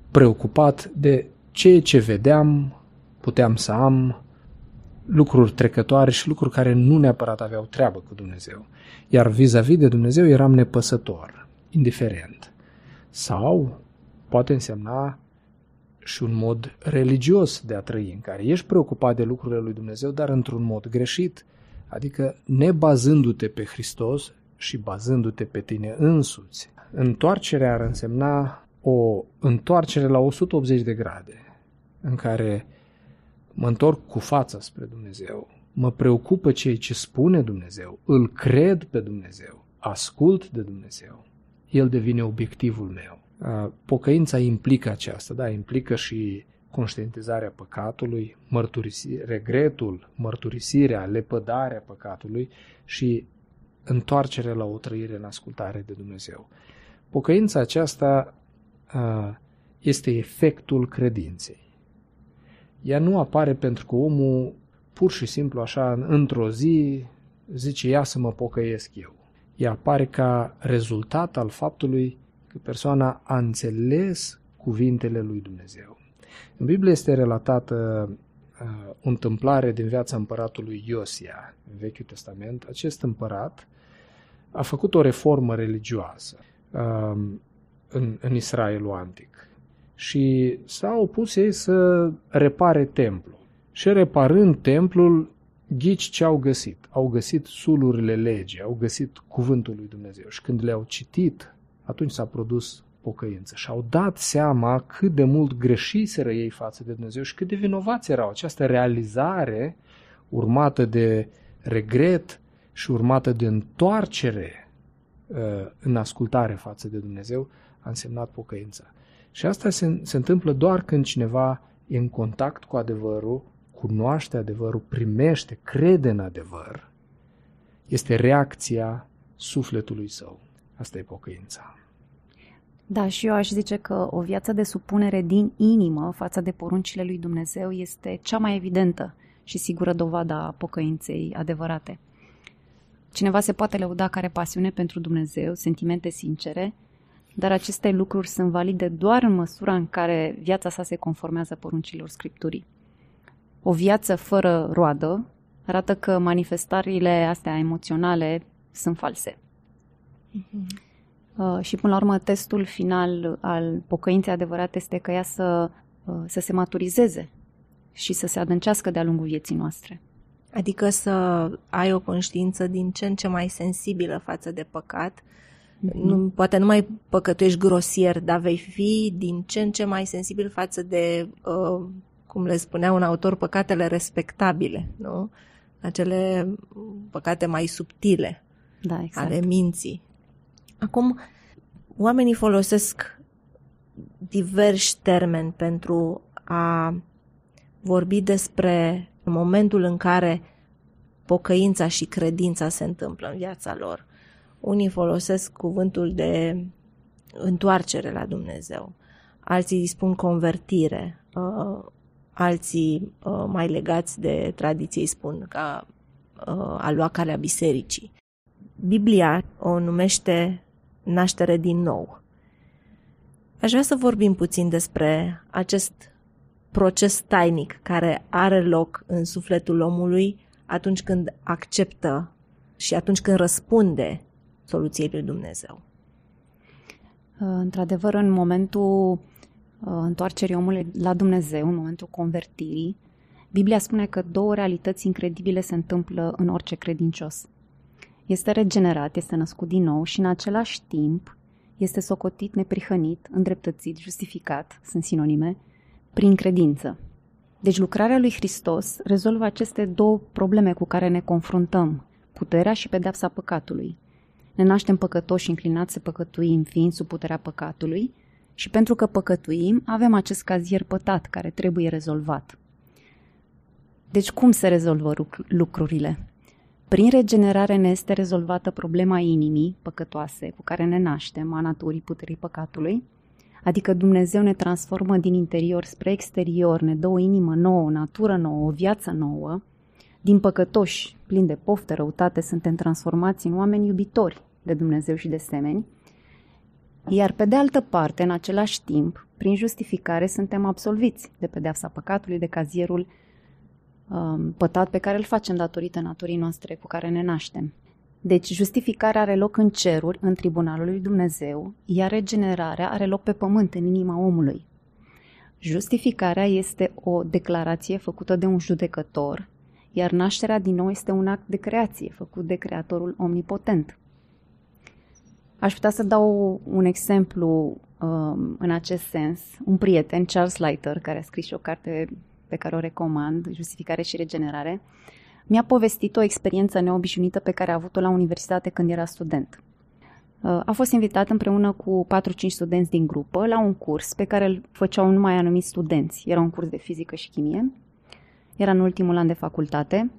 preocupat de ceea ce vedeam, puteam să am, lucruri trecătoare și lucruri care nu neapărat aveau treabă cu Dumnezeu. Iar vis-a-vis de Dumnezeu eram nepăsător, indiferent. Sau poate însemna și un mod religios de a trăi, în care ești preocupat de lucrurile lui Dumnezeu, dar într-un mod greșit, adică nebazându-te pe Hristos și bazându-te pe tine însuți. Întoarcerea ar însemna o întoarcere la o sută optzeci de grade, în care mă întorc cu fața spre Dumnezeu, mă preocupă ceea ce spune Dumnezeu, îl cred pe Dumnezeu, ascult de Dumnezeu. El devine obiectivul meu. Pocăința implică aceasta, da, implică și conștientizarea păcatului, mărturisi, regretul, mărturisirea, lepădarea păcatului și întoarcerea la o trăire în ascultare de Dumnezeu. Pocăința aceasta este efectul credinței. Ea nu apare pentru că omul pur și simplu așa într-o zi zice ia să mă pocăiesc eu. Ea apare ca rezultat al faptului că persoana a înțeles cuvintele lui Dumnezeu. În Biblie este relatată uh, o întâmplare din viața împăratului Iosia, în Vechiul Testament. Acest împărat a făcut o reformă religioasă uh, în, în Israelul antic și s-a opus ei să repare templul. Și reparând templul, ghici ce au găsit? Au găsit sulurile legii, au găsit cuvântul lui Dumnezeu și când le-au citit, atunci s-a produs pocăință și au dat seama cât de mult greșiseră ei față de Dumnezeu și cât de vinovați erau. Această realizare urmată de regret și urmată de întoarcere în ascultare față de Dumnezeu a însemnat pocăința. Și asta se, se întâmplă doar când cineva e în contact cu adevărul, cunoaște adevărul, primește, crede în adevăr, este reacția sufletului său. Asta e pocăința. Da, și eu aș zice că o viață de supunere din inimă față de poruncile lui Dumnezeu este cea mai evidentă și sigură dovadă a pocăinței adevărate. Cineva se poate lăuda că are pasiune pentru Dumnezeu, sentimente sincere, dar aceste lucruri sunt valide doar în măsura în care viața sa se conformează poruncilor Scripturii. O viață fără roadă arată că manifestările astea emoționale sunt false. Mm-hmm. Uh, și până la urmă testul final al pocăinței adevărate este că ea să, uh, să se maturizeze și să se adâncească de-a lungul vieții noastre. Adică să ai o conștiință din ce în ce mai sensibilă față de păcat. Mm-hmm. Nu, poate nu mai păcătuiești grosier, dar vei fi din ce în ce mai sensibil față de, uh, cum le spunea un autor, păcatele respectabile, nu? Acele păcate mai subtile, da, exact, ale minții. Acum, oamenii folosesc diversi termeni pentru a vorbi despre momentul în care pocăința și credința se întâmplă în viața lor. Unii folosesc cuvântul de întoarcere la Dumnezeu, alții spun convertire, alții mai legați de tradiție spun ca a lua calea bisericii. Biblia o numește naștere din nou. Aș vrea să vorbim puțin despre acest proces tainic care are loc în sufletul omului atunci când acceptă și atunci când răspunde soluției lui Dumnezeu. Într-adevăr, în momentul întoarcerii omului la Dumnezeu, în momentul convertirii, Biblia spune că două realități incredibile se întâmplă în orice credincios. Este regenerat, este născut din nou și în același timp este socotit, neprihănit, îndreptățit, justificat, sunt sinonime, prin credință. Deci lucrarea lui Hristos rezolvă aceste două probleme cu care ne confruntăm, puterea și pedeapsa păcatului. Ne naștem păcătoși și înclinați să păcătuim fiind sub puterea păcatului și pentru că păcătuim avem acest cazier pătat care trebuie rezolvat. Deci cum se rezolvă lucrurile? Prin regenerare ne este rezolvată problema inimii păcătoase cu care ne naștem, a naturii puterii păcatului, adică Dumnezeu ne transformă din interior spre exterior, ne dă o inimă nouă, o natură nouă, o viață nouă. Din păcătoși, plini de poftă, răutate, suntem transformați în oameni iubitori de Dumnezeu și de semeni. Iar pe de altă parte, în același timp, prin justificare suntem absolviți de pedeapsa păcatului, de cazierul um, pătat pe care îl facem datorită naturii noastre cu care ne naștem. Deci justificarea are loc în ceruri, în tribunalul lui Dumnezeu, iar regenerarea are loc pe pământ, în inima omului. Justificarea este o declarație făcută de un judecător, iar nașterea din nou este un act de creație făcut de Creatorul omnipotent. Aș putea să dau un exemplu um, în acest sens. Un prieten, Charles Leiter, care a scris și o carte pe care o recomand, Justificare și regenerare, mi-a povestit o experiență neobișnuită pe care a avut-o la universitate când era student. A fost invitat împreună cu patru-cinci studenți din grupă la un curs pe care îl făceau numai anumiți studenți. Era un curs de fizică și chimie. Era în ultimul an de facultate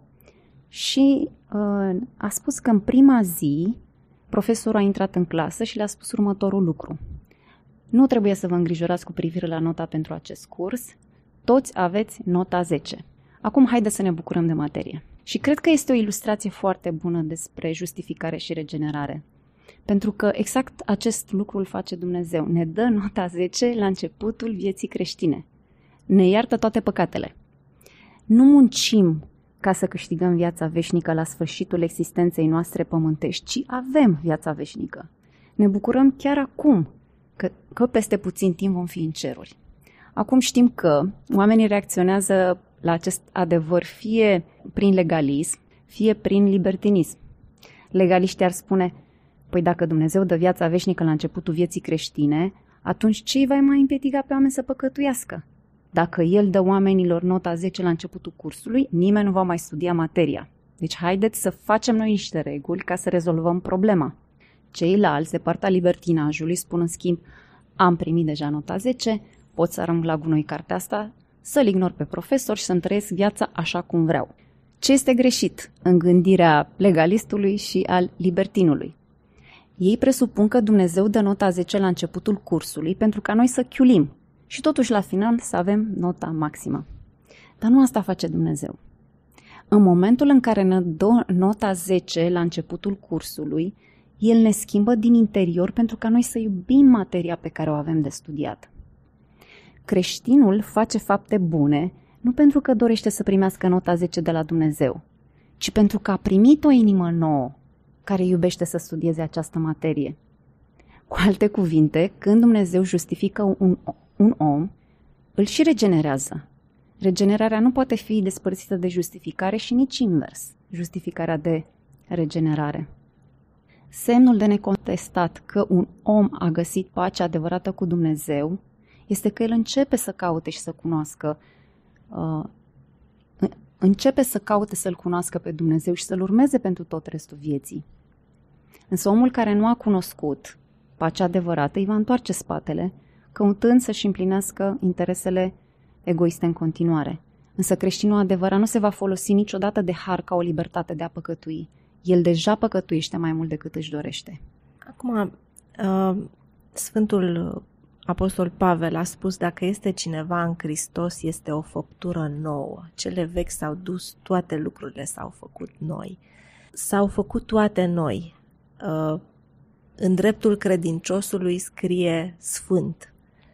și uh, a spus că în prima zi profesorul a intrat în clasă și le-a spus următorul lucru. Nu trebuie să vă îngrijorați cu privire la nota pentru acest curs, toți aveți nota zece. Acum haideți să ne bucurăm de materie. Și cred că este o ilustrație foarte bună despre justificare și regenerare. Pentru că exact acest lucru îl face Dumnezeu. Ne dă nota zece la începutul vieții creștine. Ne iartă toate păcatele. Nu muncim ca să câștigăm viața veșnică la sfârșitul existenței noastre pământești, ci avem viața veșnică. Ne bucurăm chiar acum că, că peste puțin timp vom fi în ceruri. Acum știm că oamenii reacționează la acest adevăr fie prin legalism, fie prin libertinism. Legaliștii ar spune, păi dacă Dumnezeu dă viața veșnică la începutul vieții creștine, atunci ce îi va mai împiedica pe oameni să păcătuiască? Dacă El dă oamenilor nota zece la începutul cursului, nimeni nu va mai studia materia. Deci haideți să facem noi niște reguli ca să rezolvăm problema. Ceilalți, de partea libertinajului, spun în schimb, am primit deja nota zece, pot să arunc la gunoi cartea asta, să-l ignor pe profesor și să-mi trăiesc viața așa cum vreau. Ce este greșit în gândirea legalistului și al libertinului? Ei presupun că Dumnezeu dă nota zece la începutul cursului pentru ca noi să chiulim și totuși la final să avem nota maximă. Dar nu asta face Dumnezeu. În momentul în care ne dă nota zece la începutul cursului, El ne schimbă din interior pentru ca noi să iubim materia pe care o avem de studiat. Creștinul face fapte bune nu pentru că dorește să primească nota zece de la Dumnezeu, ci pentru că a primit o inimă nouă care iubește să studieze această materie. Cu alte cuvinte, când Dumnezeu justifică un, un om, îl și regenerează. Regenerarea nu poate fi despărțită de justificare și nici invers, justificarea de regenerare. Semnul de necontestat că un om a găsit pacea adevărată cu Dumnezeu este că el începe să caute și să cunoască, uh, începe să caute să-L cunoască pe Dumnezeu și să-L urmeze pentru tot restul vieții. Însă omul care nu a cunoscut pacea adevărată îi va întoarce spatele, căutând să-și împlinească interesele egoiste în continuare. Însă creștinul adevărat nu se va folosi niciodată de har ca o libertate de a păcătui. El deja păcătuiește mai mult decât își dorește. Acum, uh, Sfântul Apostol Pavel a spus, dacă este cineva în Hristos, este o făptură nouă. Cele vechi s-au dus, toate lucrurile s-au făcut noi. S-au făcut toate noi. Uh, în dreptul credinciosului scrie sfânt.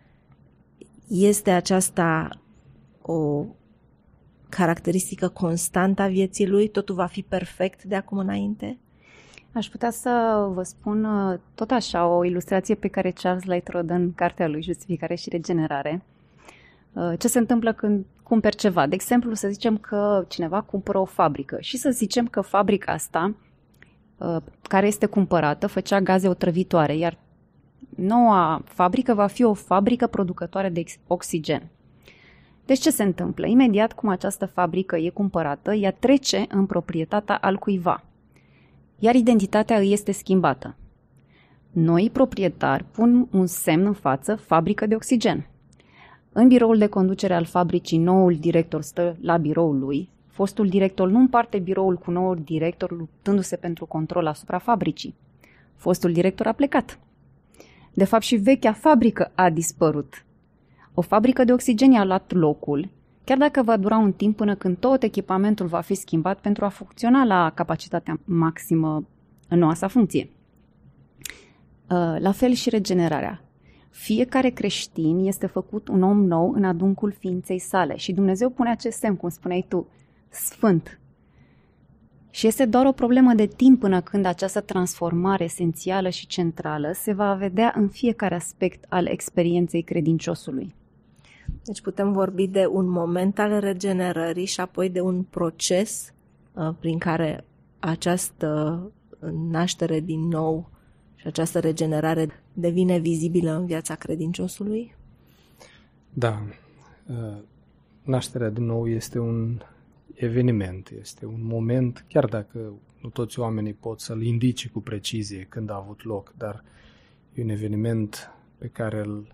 Este aceasta o caracteristică constantă a vieții lui? Totul va fi perfect de acum înainte? Aș putea să vă spun tot așa o ilustrație pe care Charles Leiter o dă în cartea lui Justificare și regenerare. Ce se întâmplă când cumperi ceva? De exemplu, să zicem că cineva cumpără o fabrică și să zicem că fabrica asta care este cumpărată făcea gaze otrăvitoare, iar noua fabrică va fi o fabrică producătoare de oxigen. Deci ce se întâmplă? Imediat cum această fabrică e cumpărată, ea trece în proprietatea altcuiva, iar identitatea îi este schimbată. Noi, proprietari, pun un semn în față, fabrică de oxigen. În biroul de conducere al fabricii, noul director stă la biroul lui. Fostul director nu împarte biroul cu noul director luptându-se pentru control asupra fabricii. Fostul director a plecat. De fapt, și vechea fabrică a dispărut. O fabrică de oxigen i-a luat locul, chiar dacă va dura un timp până când tot echipamentul va fi schimbat pentru a funcționa la capacitatea maximă în noua sa funcție. La fel și regenerarea. Fiecare creștin este făcut un om nou în adâncul ființei sale și Dumnezeu pune acest semn, cum spuneai tu, sfânt. Și este doar o problemă de timp până când această transformare esențială și centrală se va vedea în fiecare aspect al experienței credinciosului. Deci putem vorbi de un moment al regenerării și apoi de un proces uh, prin care această naștere din nou și această regenerare devine vizibilă în viața credinciosului? Da. Nașterea din nou este un eveniment, este un moment, chiar dacă nu toți oamenii pot să-l indice cu precizie când a avut loc, dar e un eveniment pe care îl,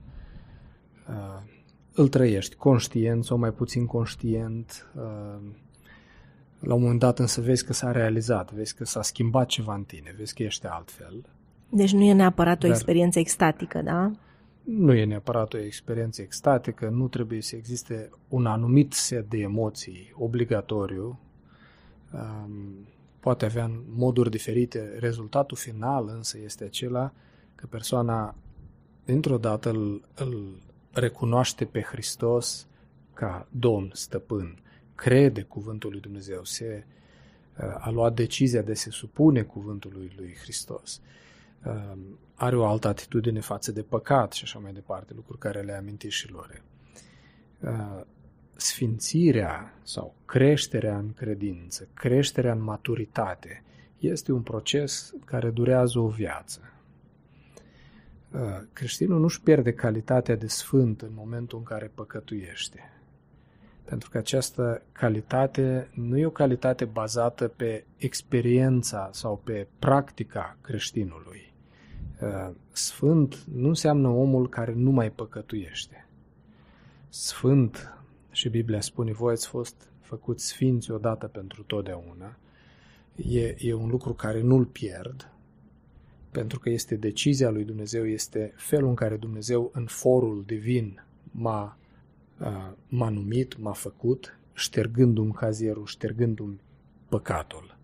îl trăiești, conștient sau mai puțin conștient. La un moment dat însă vezi că s-a realizat, vezi că s-a schimbat ceva în tine, vezi că ești altfel. Deci nu e neapărat o Dar experiență extatică, da? Nu e neapărat o experiență extatică, nu trebuie să existe un anumit set de emoții obligatoriu. Poate avea în moduri diferite. Rezultatul final însă este acela că persoana dintr-o dată îl, îl recunoaște pe Hristos ca Domn, Stăpân, crede cuvântul lui Dumnezeu, se, a luat decizia de se supune cuvântului lui Hristos. Are o altă atitudine față de păcat și așa mai departe, lucruri care le-ai amintit și lor. Sfințirea sau creșterea în credință, creșterea în maturitate, este un proces care durează o viață. Creștinul nu-și pierde calitatea de sfânt în momentul în care păcătuiește. Pentru că această calitate nu e o calitate bazată pe experiența sau pe practica creștinului. Sfânt nu înseamnă omul care nu mai păcătuiește. Sfânt, și Biblia spune, voi ați fost făcuți sfinți odată pentru totdeauna, e, e un lucru care nu-l pierd, pentru că este decizia lui Dumnezeu, este felul în care Dumnezeu în forul divin m-a, m-a numit, m-a făcut, ștergându-mi cazierul, ștergându-mi păcatul.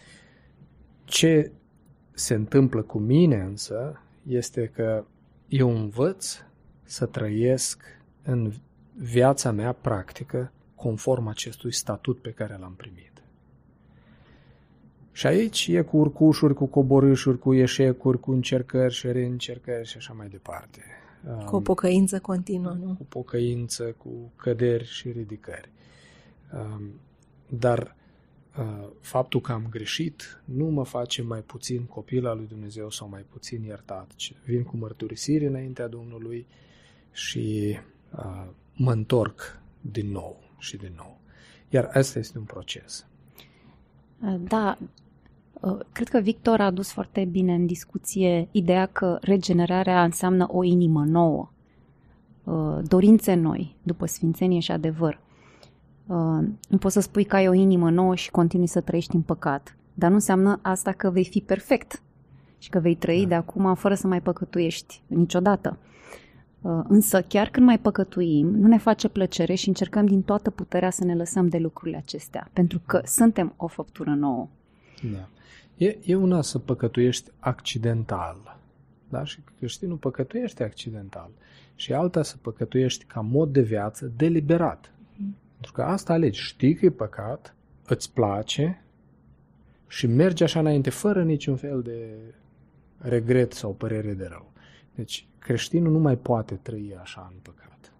Ce se întâmplă cu mine însă este că eu învăț să trăiesc în viața mea practică conform acestui statut pe care l-am primit. Și aici e cu urcușuri, cu coborâșuri, cu eșecuri, cu încercări și reîncercări și așa mai departe. Cu o pocăință continuă, nu? Cu pocăință, cu căderi și ridicări. Dar faptul că am greșit nu mă face mai puțin copil al lui Dumnezeu sau mai puțin iertat. Vin cu mărturisiri înaintea Domnului și uh, mă întorc din nou și din nou. Iar asta este un proces. Da, cred că Victor a adus foarte bine în discuție ideea că regenerarea înseamnă o inimă nouă, dorințe noi, după sfințenie și adevăr. Nu poți să spui că ai o inimă nouă și continui să trăiești în păcat, dar nu înseamnă asta că vei fi perfect și că vei trăi da. de acum fără să mai păcătuiești niciodată. Însă chiar când mai păcătuim, nu ne face plăcere și încercăm din toată puterea să ne lăsăm de lucrurile acestea, pentru că suntem o făptură nouă. Da. E, e una să păcătuiești accidental, da? Și creștinul păcătuiește accidental, și alta să păcătuiești ca mod de viață deliberat. Mm. Pentru că asta alegi, știi că e păcat, îți place și mergi așa înainte, fără niciun fel de regret sau părere de rău. Deci creștinul nu mai poate trăi așa în păcat.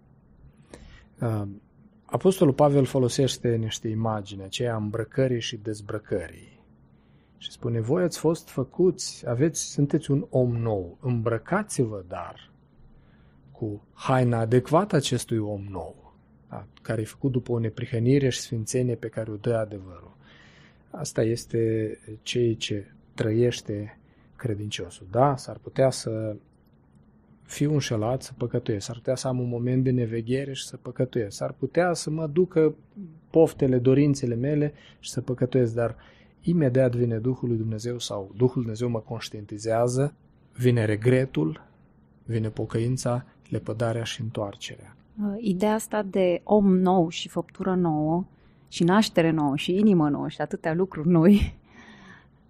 Apostolul Pavel folosește niște imagini, aceea îmbrăcării și dezbrăcării. Și spune, voi ați fost făcuți, aveți, sunteți un om nou, îmbrăcați-vă dar cu haina adecvată acestui om nou, da, care e făcut după o neprihănire și sfințenie pe care o dă adevărul. Asta este ceea ce trăiește credinciosul. Da, s-ar putea să fiu înșelat, să păcătuiesc, s-ar putea să am un moment de neveghere și să păcătuiesc, s-ar putea să mă ducă poftele, dorințele mele și să păcătuiesc, dar imediat vine Duhul lui Dumnezeu sau Duhul lui Dumnezeu mă conștientizează, vine regretul, vine pocăința, lepădarea și întoarcerea. Ideea asta de om nou și făptură nouă și naștere nouă și inimă nouă și atâtea lucruri noi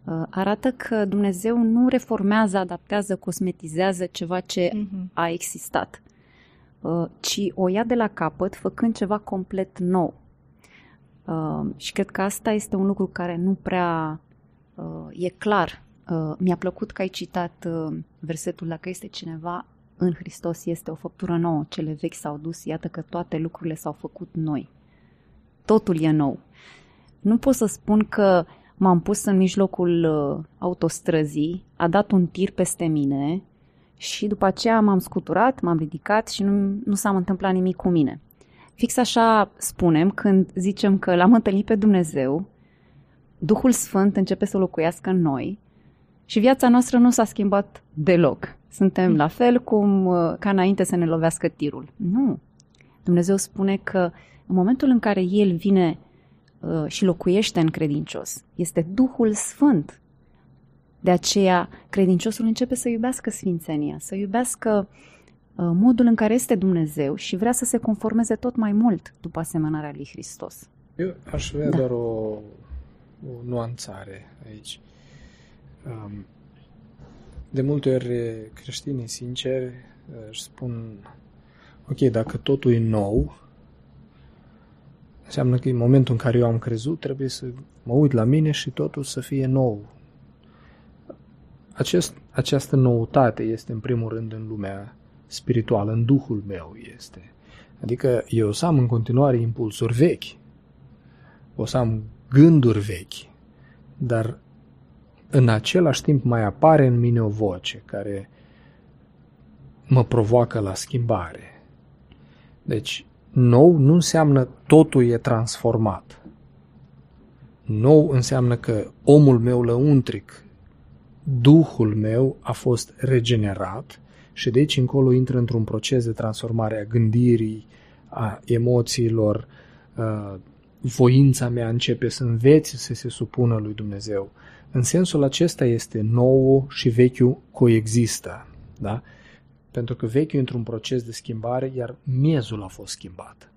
arată că Dumnezeu nu reformează, adaptează, cosmetizează ceva ce uh-huh. a existat, ci o ia de la capăt făcând ceva complet nou. Și cred că asta este un lucru care nu prea e clar. Mi-a plăcut că ai citat versetul: dacă este cineva în Hristos, este o făptură nouă, cele vechi s-au dus, iată că toate lucrurile s-au făcut noi. Totul e nou. Nu pot să spun că m-am pus în mijlocul autostrăzii, a dat un tir peste mine și după aceea m-am scuturat, m-am ridicat și nu, nu s-a întâmplat nimic cu mine. Fix așa spunem când zicem că l-am întâlnit pe Dumnezeu, Duhul Sfânt începe să locuiască în noi și viața noastră nu s-a schimbat deloc. Suntem la fel cum ca înainte să ne lovească tirul. Nu. Dumnezeu spune că în momentul în care El vine uh, și locuiește în credincios, este Duhul Sfânt. De aceea credinciosul începe să iubească sfințenia, să iubească uh, modul în care este Dumnezeu și vrea să se conformeze tot mai mult după asemănarea lui Hristos. Eu aș vrea da. doar o, o nuanțare aici. Um, de multe ori creștinii sinceri își spun: ok, dacă totul e nou, înseamnă că în momentul în care eu am crezut trebuie să mă uit la mine și totul să fie nou. Acest, această noutate este în primul rând în lumea spirituală, în Duhul meu este. Adică eu o să am în continuare impulsuri vechi, o să am gânduri vechi, dar în același timp mai apare în mine o voce care mă provoacă la schimbare. Deci, nou nu înseamnă totul e transformat. Nou înseamnă că omul meu lăuntric, Duhul meu a fost regenerat și de aici încolo intră într-un proces de transformare a gândirii, a emoțiilor, a, voința mea începe să învețe să se supună lui Dumnezeu. În sensul acesta este nou și vechiul coexistă, da? Pentru că vechiul e într-un proces de schimbare, iar miezul a fost schimbat.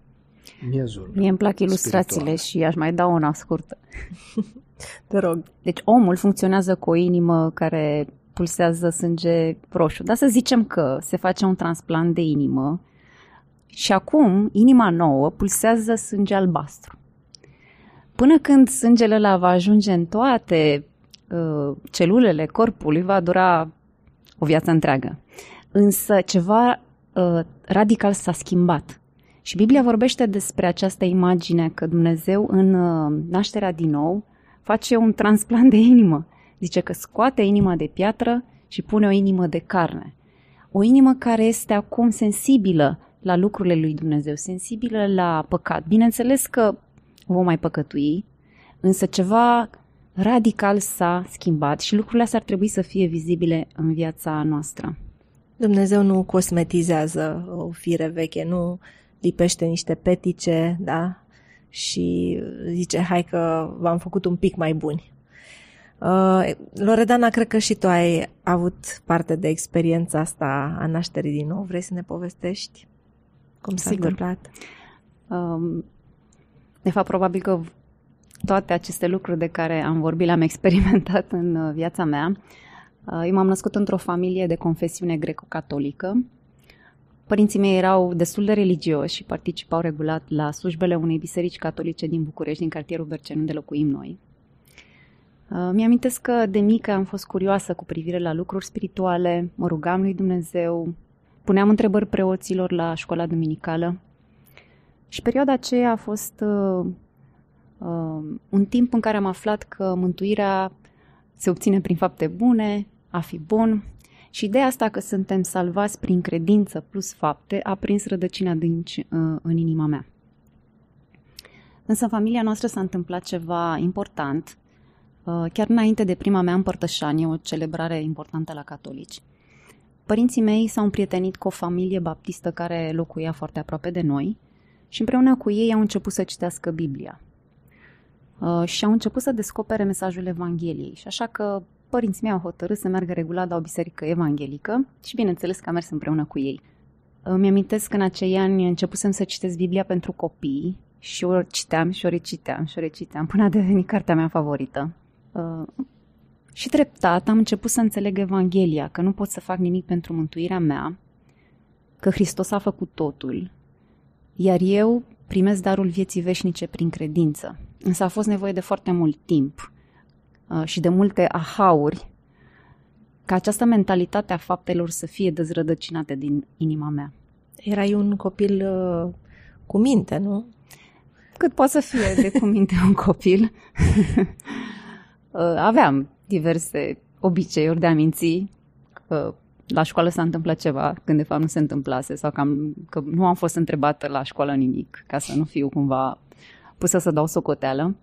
Miezul Mie îmi plac ilustrațiile spiritual. Și aș mai da una scurtă. Te rog. Deci omul funcționează cu o inimă care pulsează sânge roșu. Dar să zicem că se face un transplant de inimă și acum inima nouă pulsează sânge albastru. Până când sângele ăla va ajunge în toate uh, celulele corpului, va dura o viață întreagă. Însă ceva uh, radical s-a schimbat. Și Biblia vorbește despre această imagine că Dumnezeu în uh, nașterea din nou face un transplant de inimă. Zice că scoate inima de piatră și pune o inimă de carne. O inimă care este acum sensibilă la lucrurile lui Dumnezeu, sensibilă la păcat. Bineînțeles că vom mai păcătui, însă ceva radical s-a schimbat și lucrurile astea ar trebui să fie vizibile în viața noastră. Dumnezeu nu cosmetizează o fire veche, nu lipește niște petice, da? Și zice, hai că v-am făcut un pic mai buni. Uh, Loredana, cred că și tu ai avut parte de experiența asta a nașterii din nou. Vrei să ne povestești cum s-a Sigur. întâmplat? Um, de fapt, probabil că toate aceste lucruri de care am vorbit le-am experimentat în viața mea. Eu m-am născut într-o familie de confesiune greco-catolică. Părinții mei erau destul de religioși și participau regulat la slujbele unei biserici catolice din București, din cartierul Berceni, unde locuim noi. Mi-amintesc că de mică am fost curioasă cu privire la lucruri spirituale, mă rugam lui Dumnezeu, puneam întrebări preoților la școala duminicală și perioada aceea a fost uh, uh, un timp în care am aflat că mântuirea se obține prin fapte bune, a fi bun. Și ideea asta că suntem salvați prin credință plus fapte a prins rădăcini adânci uh, în inima mea. Însă în familia noastră s-a întâmplat ceva important, uh, chiar înainte de prima mea împărtășanie, o celebrare importantă la catolici. Părinții mei s-au împrietenit cu o familie baptistă care locuia foarte aproape de noi și împreună cu ei au început să citească Biblia. Uh, și au început să descopere mesajul Evangheliei. Și așa că părinții mei au hotărât să meargă regulat la o biserică evanghelică și bineînțeles că am mers împreună cu ei. Îmi amintesc că în acei ani începusem să citesc Biblia pentru copii și o citeam și o reciteam și o reciteam până a devenit cartea mea favorită. Și treptat am început să înțeleg Evanghelia, că nu pot să fac nimic pentru mântuirea mea, că Hristos a făcut totul, iar eu primesc darul vieții veșnice prin credință. Însă a fost nevoie de foarte mult timp uh, și de multe ahauri ca această mentalitate a faptelor să fie dezrădăcinate din inima mea. Erai un copil uh, cu minte, nu? Cât poate să fie de cu minte un copil. Aveam diverse obiceiuri de a minți că la școală s-a întâmplat ceva când de fapt nu se întâmplase sau că, am, că nu am fost întrebată la școală nimic, ca să nu fiu cumva pusă să dau socoteală.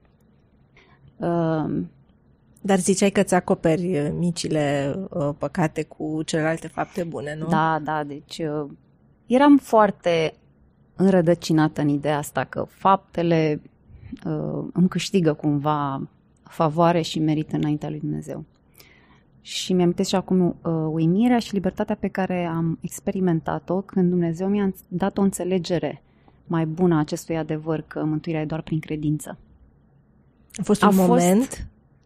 Dar ziceai că îți acoperi micile păcate cu celelalte fapte bune, nu? Da, da, deci eram foarte înrădăcinată în ideea asta că faptele uh, îmi câștigă cumva favoare și merit înaintea lui Dumnezeu. Și mi-am amintesc și acum uh, uimirea și libertatea pe care am experimentat-o când Dumnezeu mi-a dat o înțelegere mai bună a acestui adevăr că mântuirea e doar prin credință. A fost un a moment? Fost,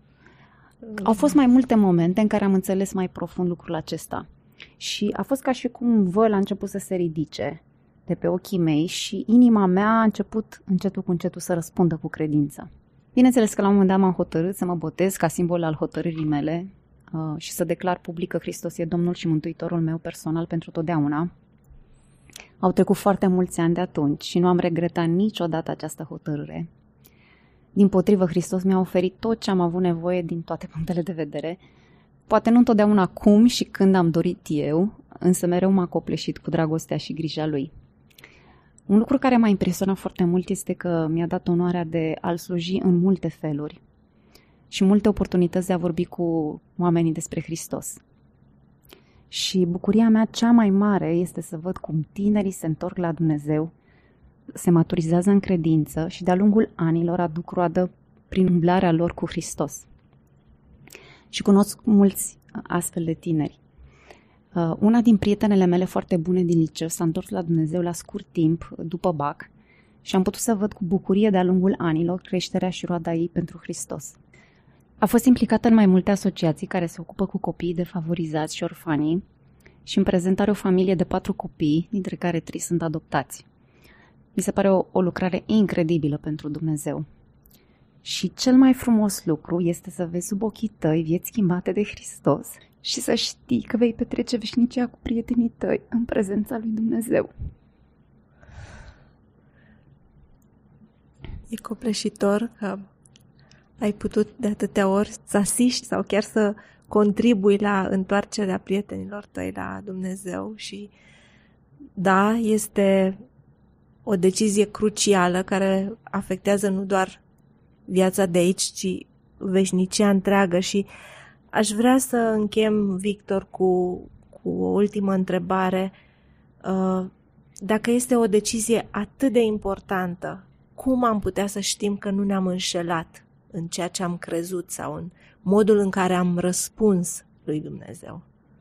au fost mai multe momente în care am înțeles mai profund lucrul acesta. Și a fost ca și cum un văl a început să se ridice de pe ochii mei și inima mea a început încetul cu încetul să răspundă cu credință. Bineînțeles că la un moment dat m-am hotărât să mă botez ca simbol al hotărârii mele uh, și să declar public că Hristos e Domnul și Mântuitorul meu personal pentru totdeauna. Au trecut foarte mulți ani de atunci și nu am regretat niciodată această hotărâre. Dimpotrivă, Hristos mi-a oferit tot ce am avut nevoie din toate punctele de vedere. Poate nu întotdeauna cum și când am dorit eu, însă mereu m-a copleșit cu dragostea și grija Lui. Un lucru care m-a impresionat foarte mult este că mi-a dat onoarea de a-L sluji în multe feluri și multe oportunități de a vorbi cu oamenii despre Hristos. Și bucuria mea cea mai mare este să văd cum tinerii se întorc la Dumnezeu, se maturizează în credință și de-a lungul anilor aduc roadă prin umblarea lor cu Hristos. Și cunosc mulți astfel de tineri. Una din prietenele mele foarte bune din liceu s-a întors la Dumnezeu la scurt timp după bac și am putut să văd cu bucurie de-a lungul anilor creșterea și roada ei pentru Hristos. A fost implicată în mai multe asociații care se ocupă cu copiii defavorizați și orfanii și în prezent are o familie de patru copii, dintre care trei sunt adoptați. Mi se pare o, o lucrare incredibilă pentru Dumnezeu. Și cel mai frumos lucru este să vezi sub ochii tăi vieți schimbate de Hristos și să știi că vei petrece veșnicia cu prietenii tăi în prezența lui Dumnezeu. E copleșitor că ai putut de atâtea ori să asiști sau chiar să contribui la întoarcerea prietenilor tăi la Dumnezeu și da, este o decizie crucială care afectează nu doar viața de aici, ci veșnicia întreagă și aș vrea să închem, Victor, cu, cu o ultimă întrebare. Dacă este o decizie atât de importantă, cum am putea să știm că nu ne-am înșelat în ceea ce am crezut sau în modul în care am răspuns lui Dumnezeu?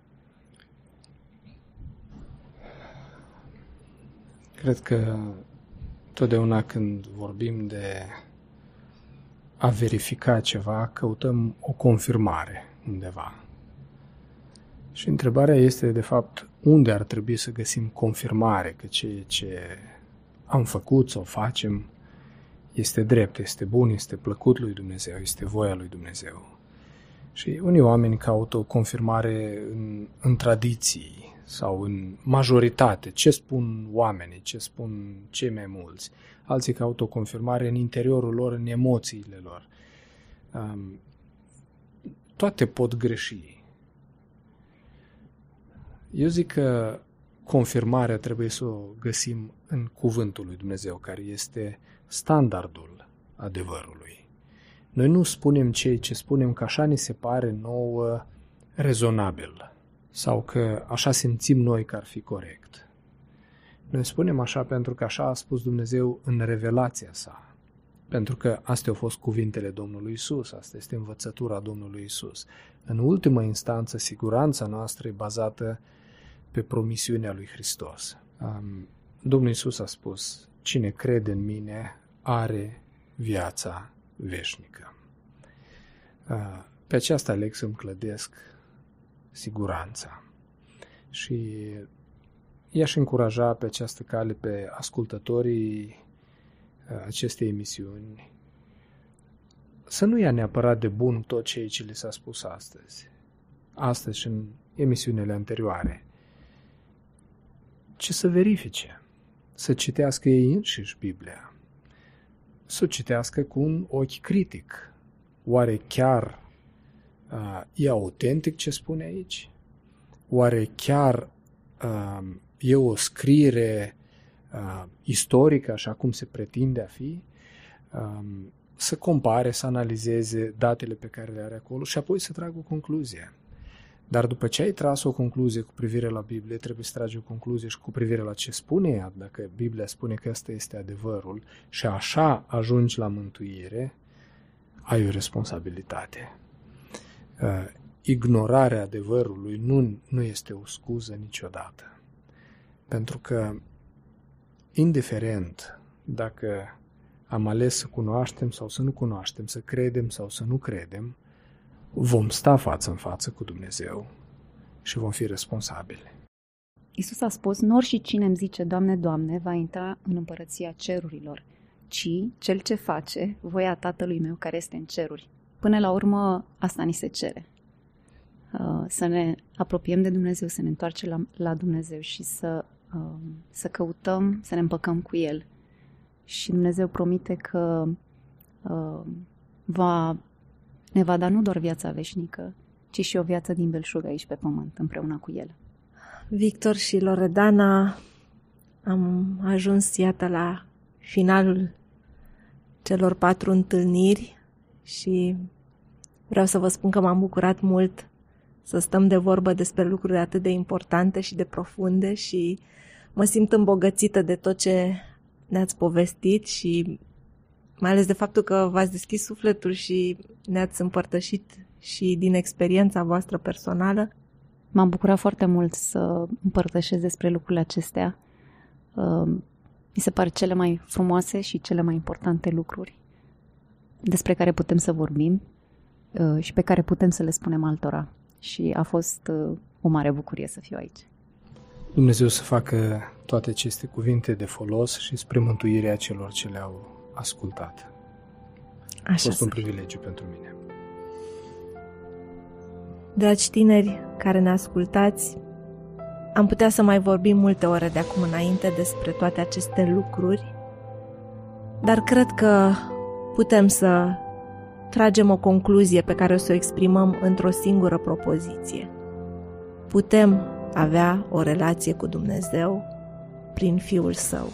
Cred că totdeauna când vorbim de a verifica ceva, căutăm o confirmare undeva. Și întrebarea este, de fapt, unde ar trebui să găsim confirmare că ceea ce am făcut sau facem este drept, este bun, este plăcut lui Dumnezeu, este voia lui Dumnezeu. Și unii oameni caută o confirmare în, în tradiții sau în majoritate, ce spun oamenii, ce spun cei mai mulți. Alții caută o confirmare în interiorul lor, în emoțiile lor. Um, toate pot greși. Eu zic că confirmarea trebuie să o găsim în cuvântul lui Dumnezeu, care este standardul adevărului. Noi nu spunem ceea ce spunem că așa ni se pare nouă rezonabil sau că așa simțim noi că ar fi corect. Noi spunem așa pentru că așa a spus Dumnezeu în revelația sa. Pentru că astea au fost cuvintele Domnului Isus, asta este învățătura Domnului Isus. În ultimă instanță, siguranța noastră e bazată pe promisiunea lui Hristos. Domnul Isus a spus, cine crede în mine are viața veșnică. pe aceasta aleg să-mi clădesc siguranța. Și i-aș încuraja pe această cale pe ascultătorii acestei emisiuni să nu ia neapărat de bun tot ceea ce li s-a spus astăzi, astăzi și în emisiunile anterioare, ci să verifice, să citească ei înșiși Biblia, să o citească cu un ochi critic. Oare chiar uh, e autentic ce spune aici? Oare chiar uh, e o scriere uh, istorică, așa cum se pretinde a fi? Uh, să compare, să analizeze datele pe care le are acolo și apoi să tragă o concluzie. Dar după ce ai tras o concluzie cu privire la Biblie, trebuie să tragi o concluzie și cu privire la ce spune ea, dacă Biblia spune că ăsta este adevărul și așa ajungi la mântuire, ai o responsabilitate. Uh, ignorarea adevărului nu, nu este o scuză niciodată. Pentru că, indiferent dacă am ales să cunoaștem sau să nu cunoaștem, să credem sau să nu credem, vom sta față în față cu Dumnezeu și vom fi responsabili. Iisus a spus, nu și cine îmi zice, Doamne, Doamne, va intra în împărăția cerurilor, ci cel ce face voia Tatălui meu care este în ceruri. Până la urmă, asta ni se cere. Să ne apropiem de Dumnezeu, să ne întoarcem la, la Dumnezeu și să, să căutăm, să ne împăcăm cu El. Și Dumnezeu promite că va, ne va da nu doar viața veșnică, ci și o viață din belșug aici pe pământ, împreună cu El. Victor și Loredana, am ajuns, iată, la finalul celor patru întâlniri și vreau să vă spun că m-am bucurat mult să stăm de vorbă despre lucruri atât de importante și de profunde și mă simt îmbogățită de tot ce ne-ați povestit și mai ales de faptul că v-ați deschis sufletul și ne-ați împărtășit și din experiența voastră personală. M-am bucurat foarte mult să împărtășesc despre lucrurile acestea. Mi se par cele mai frumoase și cele mai importante lucruri despre care putem să vorbim și pe care putem să le spunem altora. Și a fost o mare bucurie să fiu aici. Dumnezeu să facă toate aceste cuvinte de folos și spre mântuirea celor ce le-au ascultat. Așa a fost un fie. privilegiu pentru mine. Dragi tineri care ne ascultați, am putea să mai vorbim multe ore de acum înainte despre toate aceste lucruri, dar cred că putem să tragem o concluzie pe care o să o exprimăm într-o singură propoziție. Putem avea o relație cu Dumnezeu prin Fiul Său.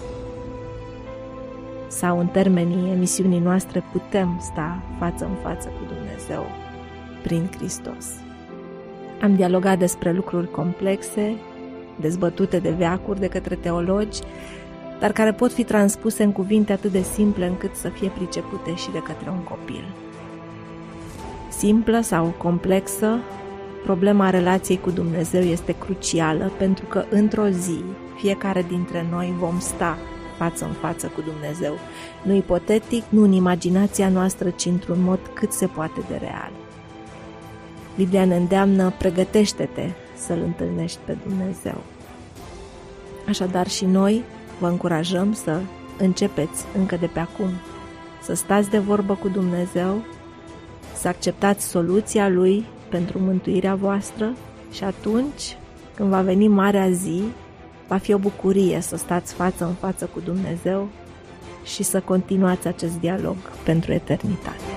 Sau, în termenii emisiunii noastre, putem sta față în față cu Dumnezeu prin Hristos. Am dialogat despre lucruri complexe, dezbătute de veacuri de către teologi, dar care pot fi transpuse în cuvinte atât de simple încât să fie pricepute și de către un copil. Simplă sau complexă, problema relației cu Dumnezeu este crucială pentru că într-o zi fiecare dintre noi vom sta față în față cu Dumnezeu, nu ipotetic, nu în imaginația noastră, ci într-un mod cât se poate de real. Biblia ne îndeamnă, pregătește-te să-L întâlnești pe Dumnezeu. Așadar și noi vă încurajăm să începeți încă de pe acum, să stați de vorbă cu Dumnezeu, să acceptați soluția Lui pentru mântuirea voastră și atunci, când va veni marea zi, va fi o bucurie să stați față în față cu Dumnezeu și să continuați acest dialog pentru eternitate.